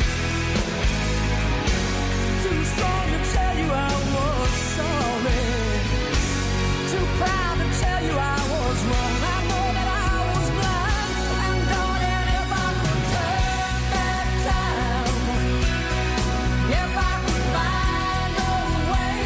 Too strong to tell you I was sorry, too proud to tell you I was wrong. I know that I was blind, and darling, if I could turn back time, if I could find a way,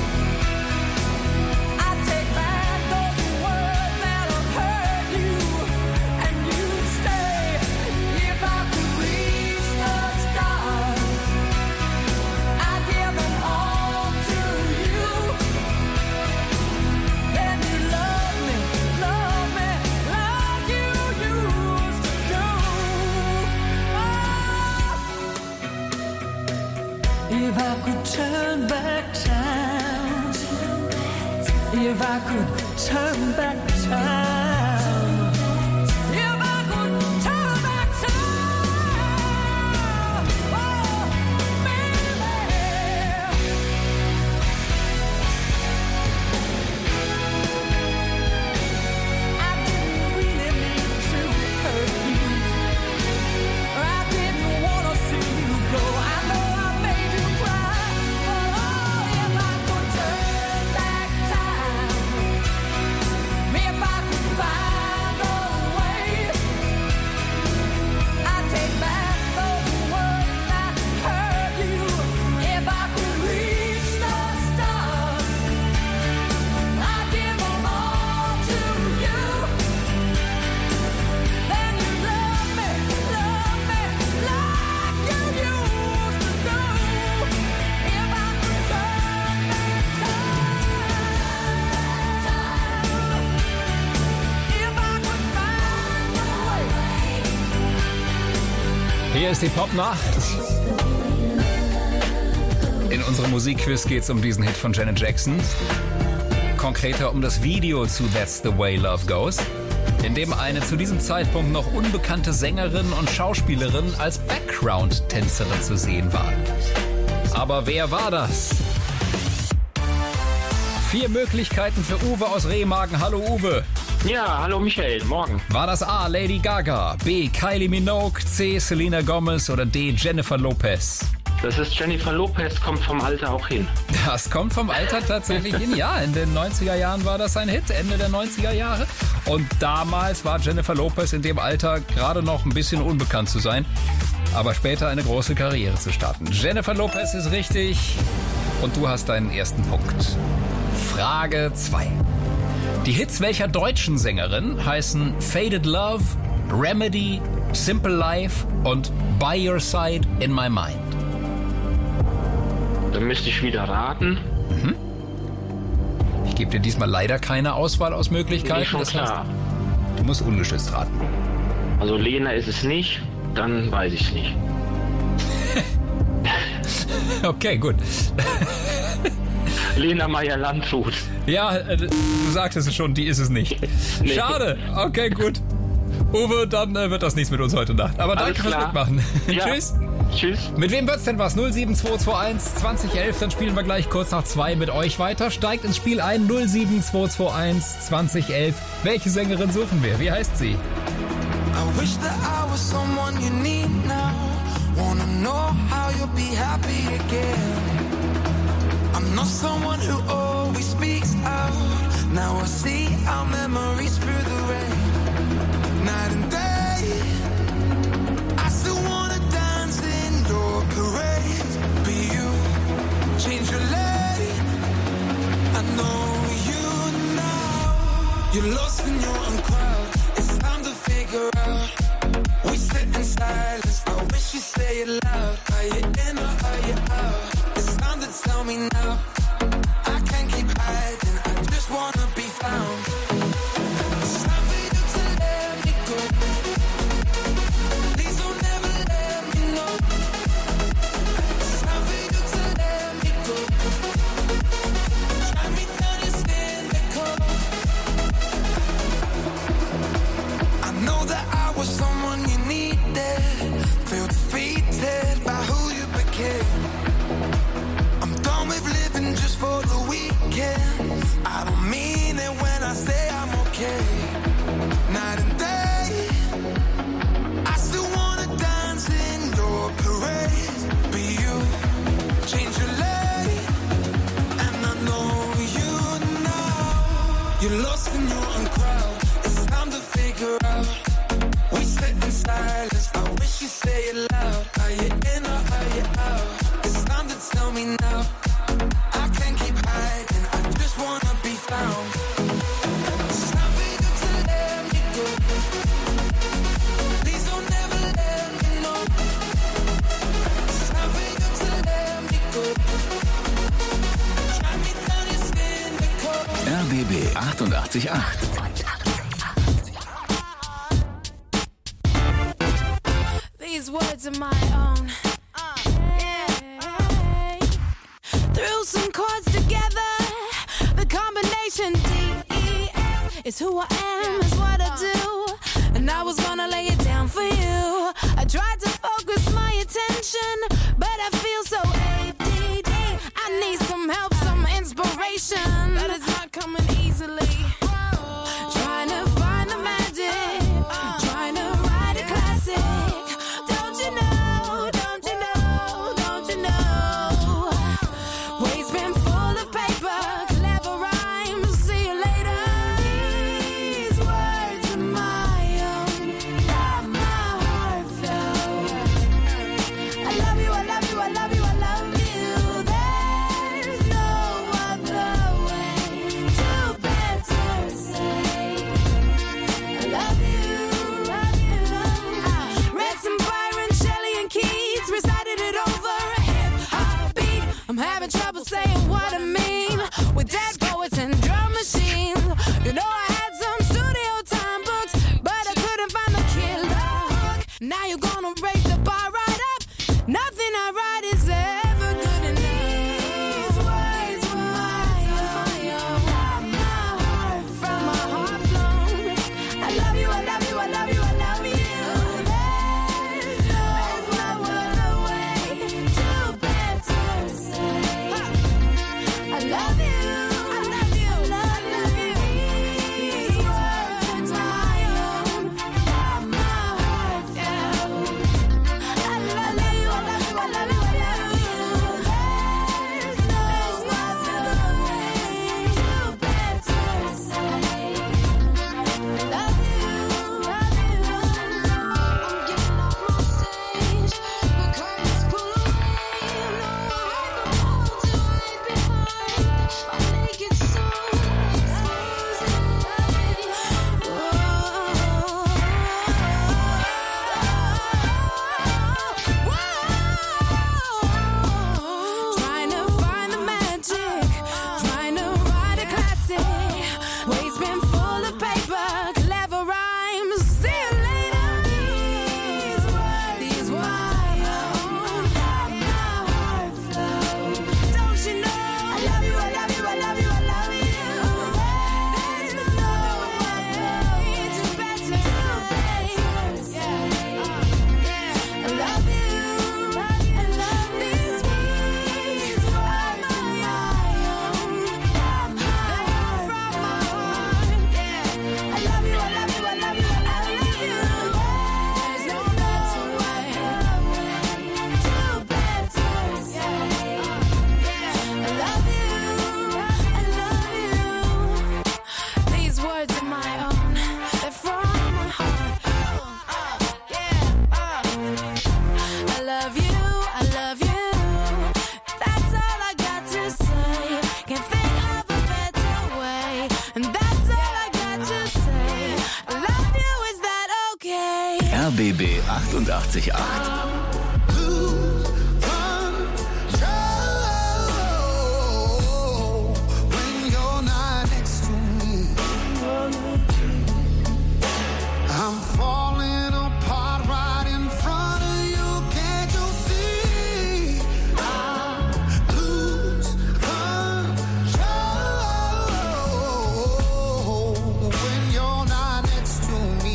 I'd take back those words that hurt you, and you'd stay. If I could reach the stars, I'd give them all to you. Then you love me like you used to do. If I could turn back time, if I could turn back time, if I could turn back time, oh, baby. I didn't really mean to hurt you. I didn't want to see you go. I know I made you cry, but oh, if I could turn back time, if I could Hier ist die Popnacht. In unserem Musikquiz geht es um diesen Hit von Janet Jackson. Konkreter um das Video zu That's the Way Love Goes, in dem eine zu diesem Zeitpunkt noch unbekannte Sängerin und Schauspielerin als Background-Tänzerin zu sehen war. Aber wer war das? 4 Möglichkeiten für Uwe aus Remagen. Hallo Uwe. Ja, hallo Michael, morgen. War das A. Lady Gaga, B. Kylie Minogue, C. Selena Gomez oder D. Jennifer Lopez? Das ist Jennifer Lopez, kommt vom Alter auch hin. Das kommt vom Alter tatsächlich hin. Ja, in den 90er Jahren war das ein Hit, Ende der 90er Jahre. Und damals war Jennifer Lopez in dem Alter gerade noch ein bisschen unbekannt zu sein, aber später eine große Karriere zu starten. Jennifer Lopez ist richtig und du hast deinen ersten Punkt. Frage 2. Die Hits welcher deutschen Sängerin heißen Faded Love, Remedy, Simple Life und By Your Side in My Mind? Dann müsste ich wieder raten. Ich gebe dir diesmal leider keine Auswahl aus Möglichkeiten. Nee, schon klar. Du musst ungeschützt raten. Also Lena ist es nicht, dann weiß ich es nicht. Okay, gut. Lena Meyer-Landrut. Ja, du sagtest es schon, die ist es nicht. Nee. Schade. Okay, gut. Uwe, dann wird das nichts mit uns heute Nacht. Aber danke fürs Mitmachen. Ja. Tschüss. Tschüss. Mit wem wird's denn was? 07221 2011. Dann spielen wir gleich kurz nach 2 mit euch weiter. Steigt ins Spiel ein. 07221 2011. Welche Sängerin suchen wir? Wie heißt sie? I wish that I was someone you need now. Wanna know how you'll be happy again. I'm not someone who always speaks out. Now I see our memories through the rain. Night and day, I still wanna dance in your parade. Be you, change your lane. I know you now. You're lost in your own crowd. It's time to figure out. We sit in silence. I wish you say it loud. Are you in or are you out? It's time to tell me now. I can't keep hiding. I just wanna be found. It's time for you to let me go. Please don't ever let me know. It's time for you to let me go. Try me down your skin that cold. I know that I was someone you needed. Feel defeated by who you became. I'm done with living just for the weekend. I don't mean it when I say I'm okay. Night and day, I still wanna dance in your parade. Be you, change your lane, and I know you now. You're lost in your own crowd. It's time to figure out. We sit in silence. I wish you say it loud. Are you in or are you out? It's time to tell me now. I can't keep hiding. I just wanna be found. It's time for you to let me go. Please don't ever let me know. It's time for you to let me go. Try me down your skin that cold. RBB 88.8. These words are my own. Threw some chords together. The combination D-E-F is who I am, is what I do. And I was gonna lay it down for you. I tried to focus my attention, but I feel so ADD. I need some help, some inspiration. That is not coming easily. Trying to find the magic. Trying to write a classic. Don't you know, don't you know, don't you know? Waves been full of paper, clever rhymes, see you later. These words are my own, not my heart felt. I love you gonna raise the bar right up. Nothing I write is ever good enough. These words were my heart from my heart flown. I love you, I love you, I love you, I love you. There's no other way to better say I love you. I love you, love you. These words my own from my heart flown. I love you, I love you, I love you, I love you. There's no other way to better say I love you, love you. I'm getting off my stage, the curtains pull away. No, I have the power to hide behind my naked soul. Trying to find the magic, trying to write a classic. Waste bin full of paper, clever rhymes. See you later. These words from my heart flow. Don't you know? I love you, I love you, I love you, I love you. There's no way to better say I love you. I love these words are my own. From my heart. I love you, I love you, I love you, I love you. There's no better way to better say I love you, I love you. These words are my own. They're from my heart. I love you, I love you. That's all I got to say. Can't think of a better way. And that's all I got to say. I love you, is that okay? RBB 88.8. When you're not next to me, I'm falling apart right in front of you. Can't you see? I lose control when you're not next to me.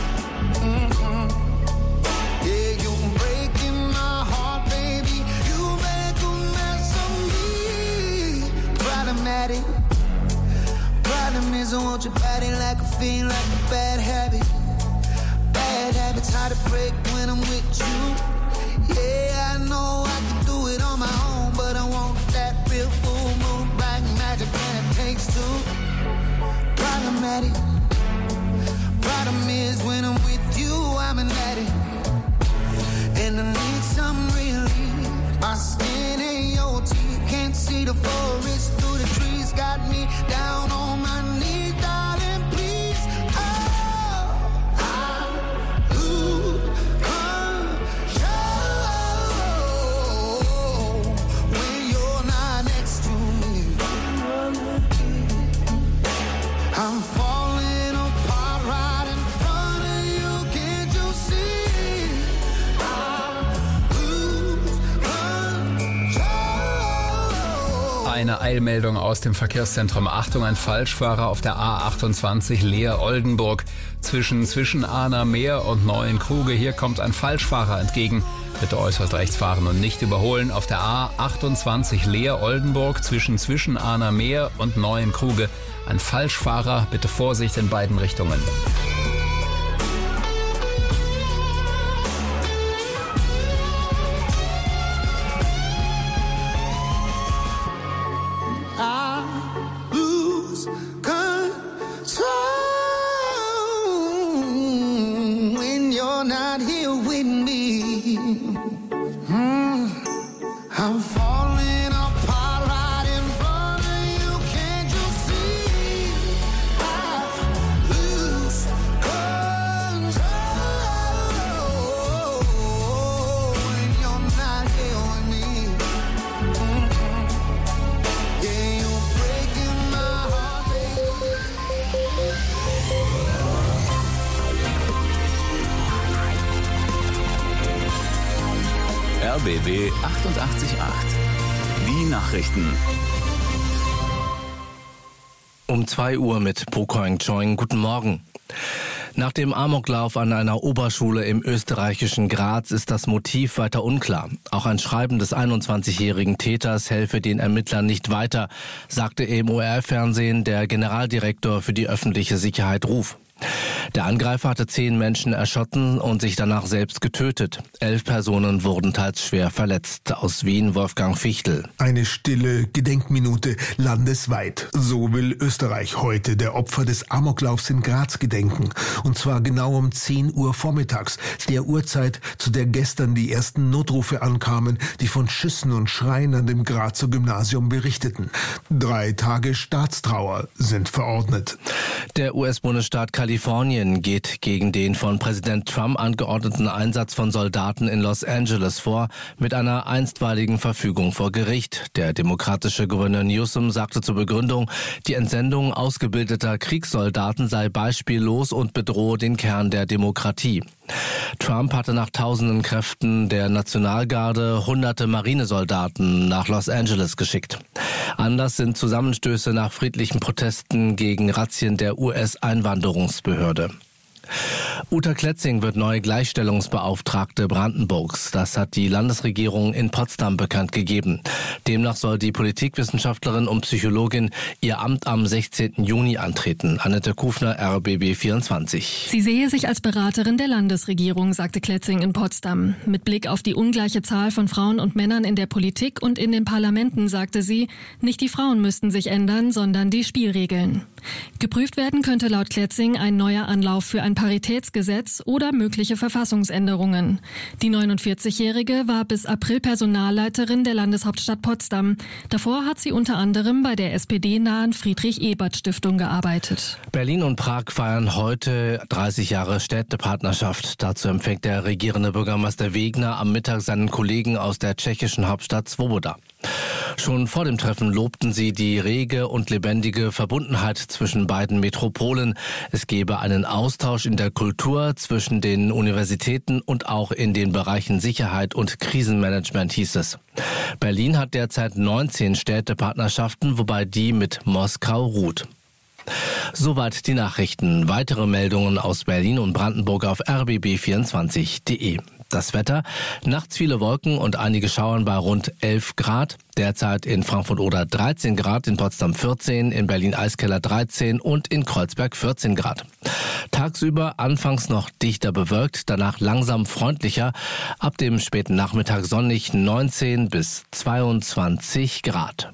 Yeah, you're breaking my heart, baby. You make a mess of me. Problematic. Problem is I want your body like a fiend, like a bad habit. Bad habits hard to break when I'm with you. Yeah, I know I can do it on my own, but I want that real full moon black magic and it takes two. Problematic. Problem is when I'm with you, I'm an addict. And I need some relief. My skin ain't your teeth. Can't see the forest through the trees. Got me down on my knees, darling, please. Oh, I lose control when you're not next to me. I'm falling apart right in front of you. Can't you see? I lose control. Eine Eilmeldung aus dem Verkehrszentrum. Achtung, ein Falschfahrer auf der A28 Leer-Oldenburg. Zwischen Ahner Meer und Neuenkruge. Hier kommt ein Falschfahrer entgegen. Bitte äußerst rechts fahren und nicht überholen. Auf der A28 Leer-Oldenburg zwischen Ahner Meer und Neuenkruge. Ein Falschfahrer. Bitte Vorsicht in beiden Richtungen. I lose control when you're not here with me. I'm falling apart right in front of you. Can't you see? I lose control when you're not here with me. Yeah, you're breaking my heart, baby. RBB 88.8. Die Nachrichten. Um 2 Uhr mit Pokoing Choing. Guten Morgen. Nach dem Amoklauf an einer Oberschule im österreichischen Graz ist das Motiv weiter unklar. Auch ein Schreiben des 21-jährigen Täters helfe den Ermittlern nicht weiter, sagte im ORF-Fernsehen der Generaldirektor für die öffentliche Sicherheit Ruf. Der Angreifer hatte 10 Menschen erschossen und sich danach selbst getötet. 11 Personen wurden teils schwer verletzt. Aus Wien Wolfgang Fichtel. Eine stille Gedenkminute landesweit. So will Österreich heute der Opfer des Amoklaufs in Graz gedenken. Und zwar genau um 10 Uhr vormittags, der Uhrzeit, zu der gestern die ersten Notrufe ankamen, die von Schüssen und Schreien an dem Grazer Gymnasium berichteten. 3 Tage Staatstrauer sind verordnet. Der US-Bundesstaat Kalifornien geht gegen den von Präsident Trump angeordneten Einsatz von Soldaten in Los Angeles vor, mit einer einstweiligen Verfügung vor Gericht. Der demokratische Gouverneur Newsom sagte zur Begründung, die Entsendung ausgebildeter Kriegssoldaten sei beispiellos und bedrohe den Kern der Demokratie. Trump hatte nach tausenden Kräften der Nationalgarde hunderte Marinesoldaten nach Los Angeles geschickt. Anders sind Zusammenstöße nach friedlichen Protesten gegen Razzien der US-Einwanderungsbehörde. Uta Kletzing wird neue Gleichstellungsbeauftragte Brandenburgs. Das hat die Landesregierung in Potsdam bekannt gegeben. Demnach soll die Politikwissenschaftlerin und Psychologin ihr Amt am 16. Juni antreten. Annette Kufner, RBB 24. Sie sehe sich als Beraterin der Landesregierung, sagte Kletzing in Potsdam. Mit Blick auf die ungleiche Zahl von Frauen und Männern in der Politik und in den Parlamenten sagte sie, nicht die Frauen müssten sich ändern, sondern die Spielregeln. Geprüft werden könnte laut Kletzing ein neuer Anlauf für ein Paritätsgesetz oder mögliche Verfassungsänderungen. Die 49-Jährige war bis April Personalleiterin der Landeshauptstadt Potsdam. Davor hat sie unter anderem bei der SPD-nahen Friedrich-Ebert-Stiftung gearbeitet. Berlin und Prag feiern heute 30 Jahre Städtepartnerschaft. Dazu empfängt der regierende Bürgermeister Wegner am Mittag seinen Kollegen aus der tschechischen Hauptstadt Svoboda. Schon vor dem Treffen lobten sie die rege und lebendige Verbundenheit zwischen beiden Metropolen. Es gebe einen Austausch in der Kultur zwischen den Universitäten und auch in den Bereichen Sicherheit und Krisenmanagement, hieß es. Berlin hat derzeit 19 Städtepartnerschaften, wobei die mit Moskau ruht. Soweit die Nachrichten. Weitere Meldungen aus Berlin und Brandenburg auf rbb24.de. Das Wetter, nachts viele Wolken und einige Schauern bei rund 11 Grad. Derzeit in Frankfurt-Oder 13 Grad, in Potsdam 14, in Berlin-Eiskeller 13 und in Kreuzberg 14 Grad. Tagsüber anfangs noch dichter bewölkt, danach langsam freundlicher. Ab dem späten Nachmittag sonnig 19 bis 22 Grad.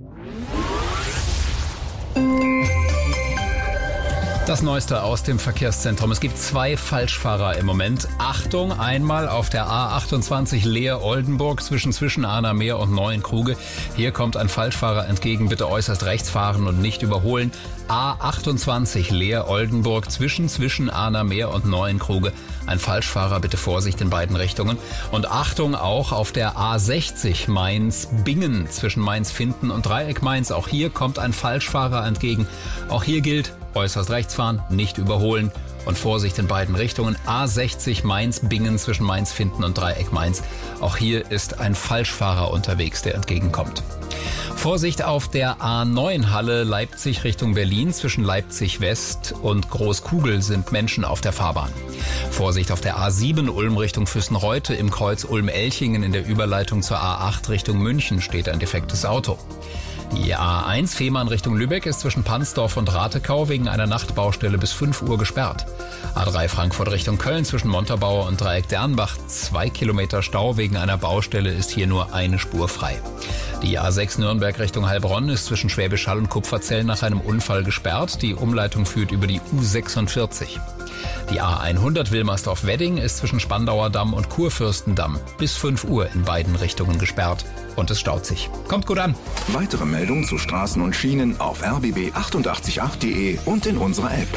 Das Neueste aus dem Verkehrszentrum. Es gibt 2 Falschfahrer im Moment. Achtung, einmal auf der A28 Leer-Oldenburg zwischen Ahnermeer und Neuenkruge. Hier kommt ein Falschfahrer entgegen. Bitte äußerst rechts fahren und nicht überholen. A28 Leer-Oldenburg zwischen Ahnermeer und Neuenkruge. Ein Falschfahrer, bitte Vorsicht in beiden Richtungen. Und Achtung auch auf der A60 Mainz-Bingen zwischen Mainz-Finden und Dreieck Mainz. Auch hier kommt ein Falschfahrer entgegen. Auch hier gilt, äußerst rechts fahren, nicht überholen und Vorsicht in beiden Richtungen. A60 Mainz-Bingen zwischen Mainz-Finden und Dreieck Mainz. Auch hier ist ein Falschfahrer unterwegs, der entgegenkommt. Vorsicht auf der A9 Halle Leipzig Richtung Berlin. Zwischen Leipzig West und Großkugel sind Menschen auf der Fahrbahn. Vorsicht auf der A7 Ulm Richtung Füssenreute. Im Kreuz Ulm-Elchingen in der Überleitung zur A8 Richtung München steht ein defektes Auto. Die A1 Fehmarn Richtung Lübeck ist zwischen Pansdorf und Ratekau wegen einer Nachtbaustelle bis 5 Uhr gesperrt. A3 Frankfurt Richtung Köln zwischen Montabaur und Dreieck Dernbach 2 Kilometer Stau. Wegen einer Baustelle ist hier nur eine Spur frei. Die A6 Nürnberg Richtung Heilbronn ist zwischen Schwäbisch Hall und Kupferzell nach einem Unfall gesperrt. Die Umleitung führt über die U46. Die A100 Wilmersdorf-Wedding ist zwischen Spandauer Damm und Kurfürstendamm bis 5 Uhr in beiden Richtungen gesperrt. Und es staut sich. Kommt gut an. Weitere Meldungen zu Straßen und Schienen auf rbb888.de und in unserer App.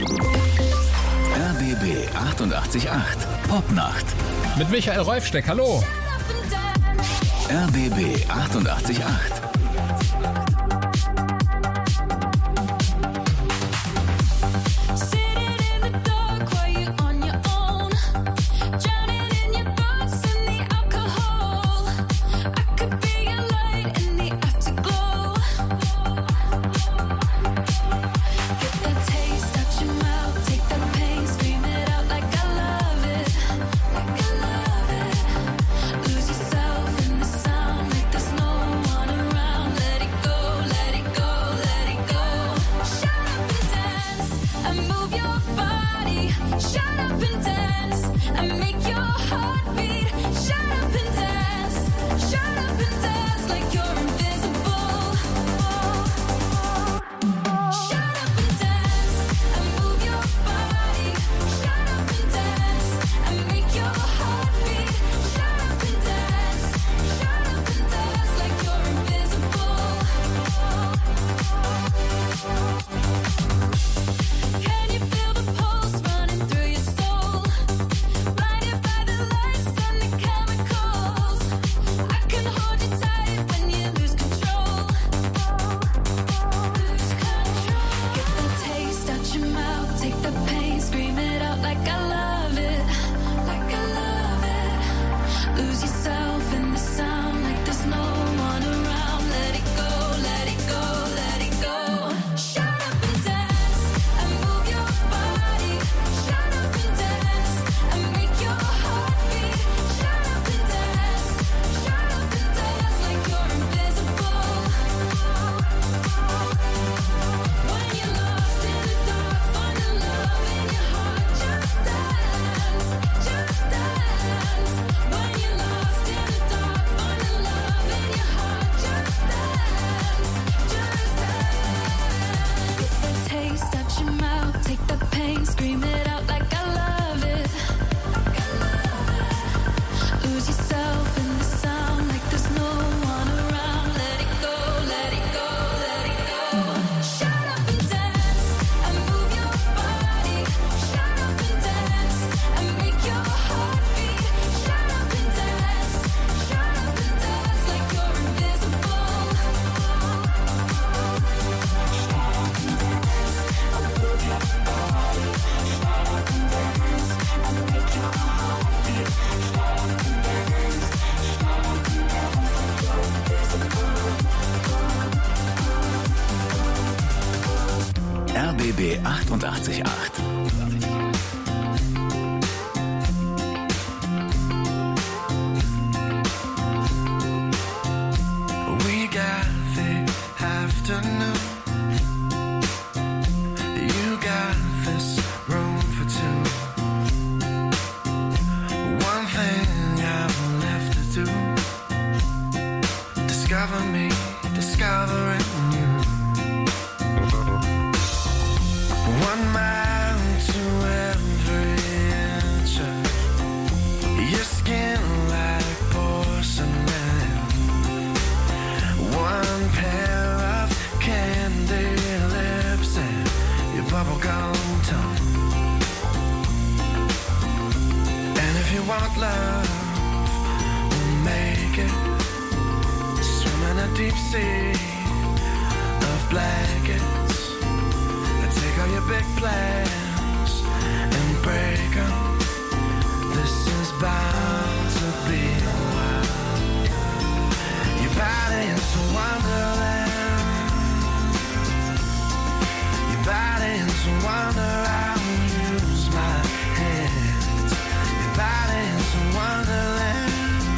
RBB 88.8 Popnacht. Mit Michael Reufsteck, hallo. RBB 88.8. Lose yourself in the sound like there's no one around. Let it go, let it go, let it go. Shut up and dance and move your body. Shut up and dance and make your heart beat. Shut up and dance like you're invisible. When you're lost in the dark, find the love in your heart. Just dance, just dance. When you're lost in the dark, find the love in your heart. Just dance, just dance. Get the taste out your mouth, take the pain, scream it out like I love it. Lose yourself in the sound like there's no one around. Let it go, let it go, let it go. Shut up and dance and move your body. Shut up and dance and make your heart beat. Shut up and dance like you're invisible. RBB 88.8. We got the afternoon. You got this room for two. One thing I've left to do. Discover me, discovering you. 1 mile to every inch of your skin like porcelain. 1 pair of candy lips and your bubblegum tongue. And if you want love, we'll make it. Swim in a deep sea of blankets. Take all your big plans and break them. This is bound to be a while. Your body is a wonderland. Your body is a wonder. I'll use my hands. Your body is a wonderland.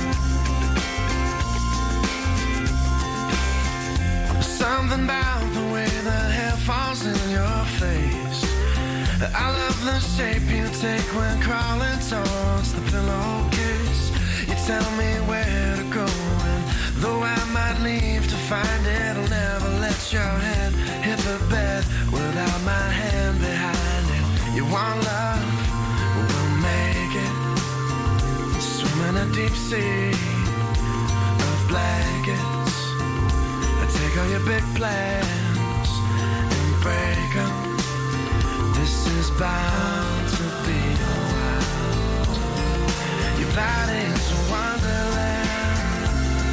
Something about the way the hair falls in your face. I love the shape you take when crawling towards the pillowcase. You tell me where to go, and though I might leave to find it, I'll never let your head hit the bed without my hand behind it. You want love? We'll make it. Swim in a deep sea of blankets. Take all your big plans and break them. This is bound to be a while. Your body is a wonderland.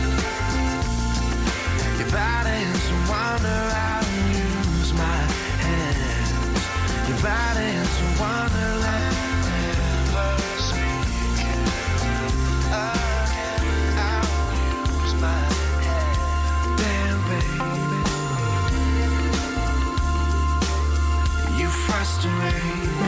Your body is a wonder. I'll use my hands. Your body is a wonderland. Never speaking again. I'll use my frustrate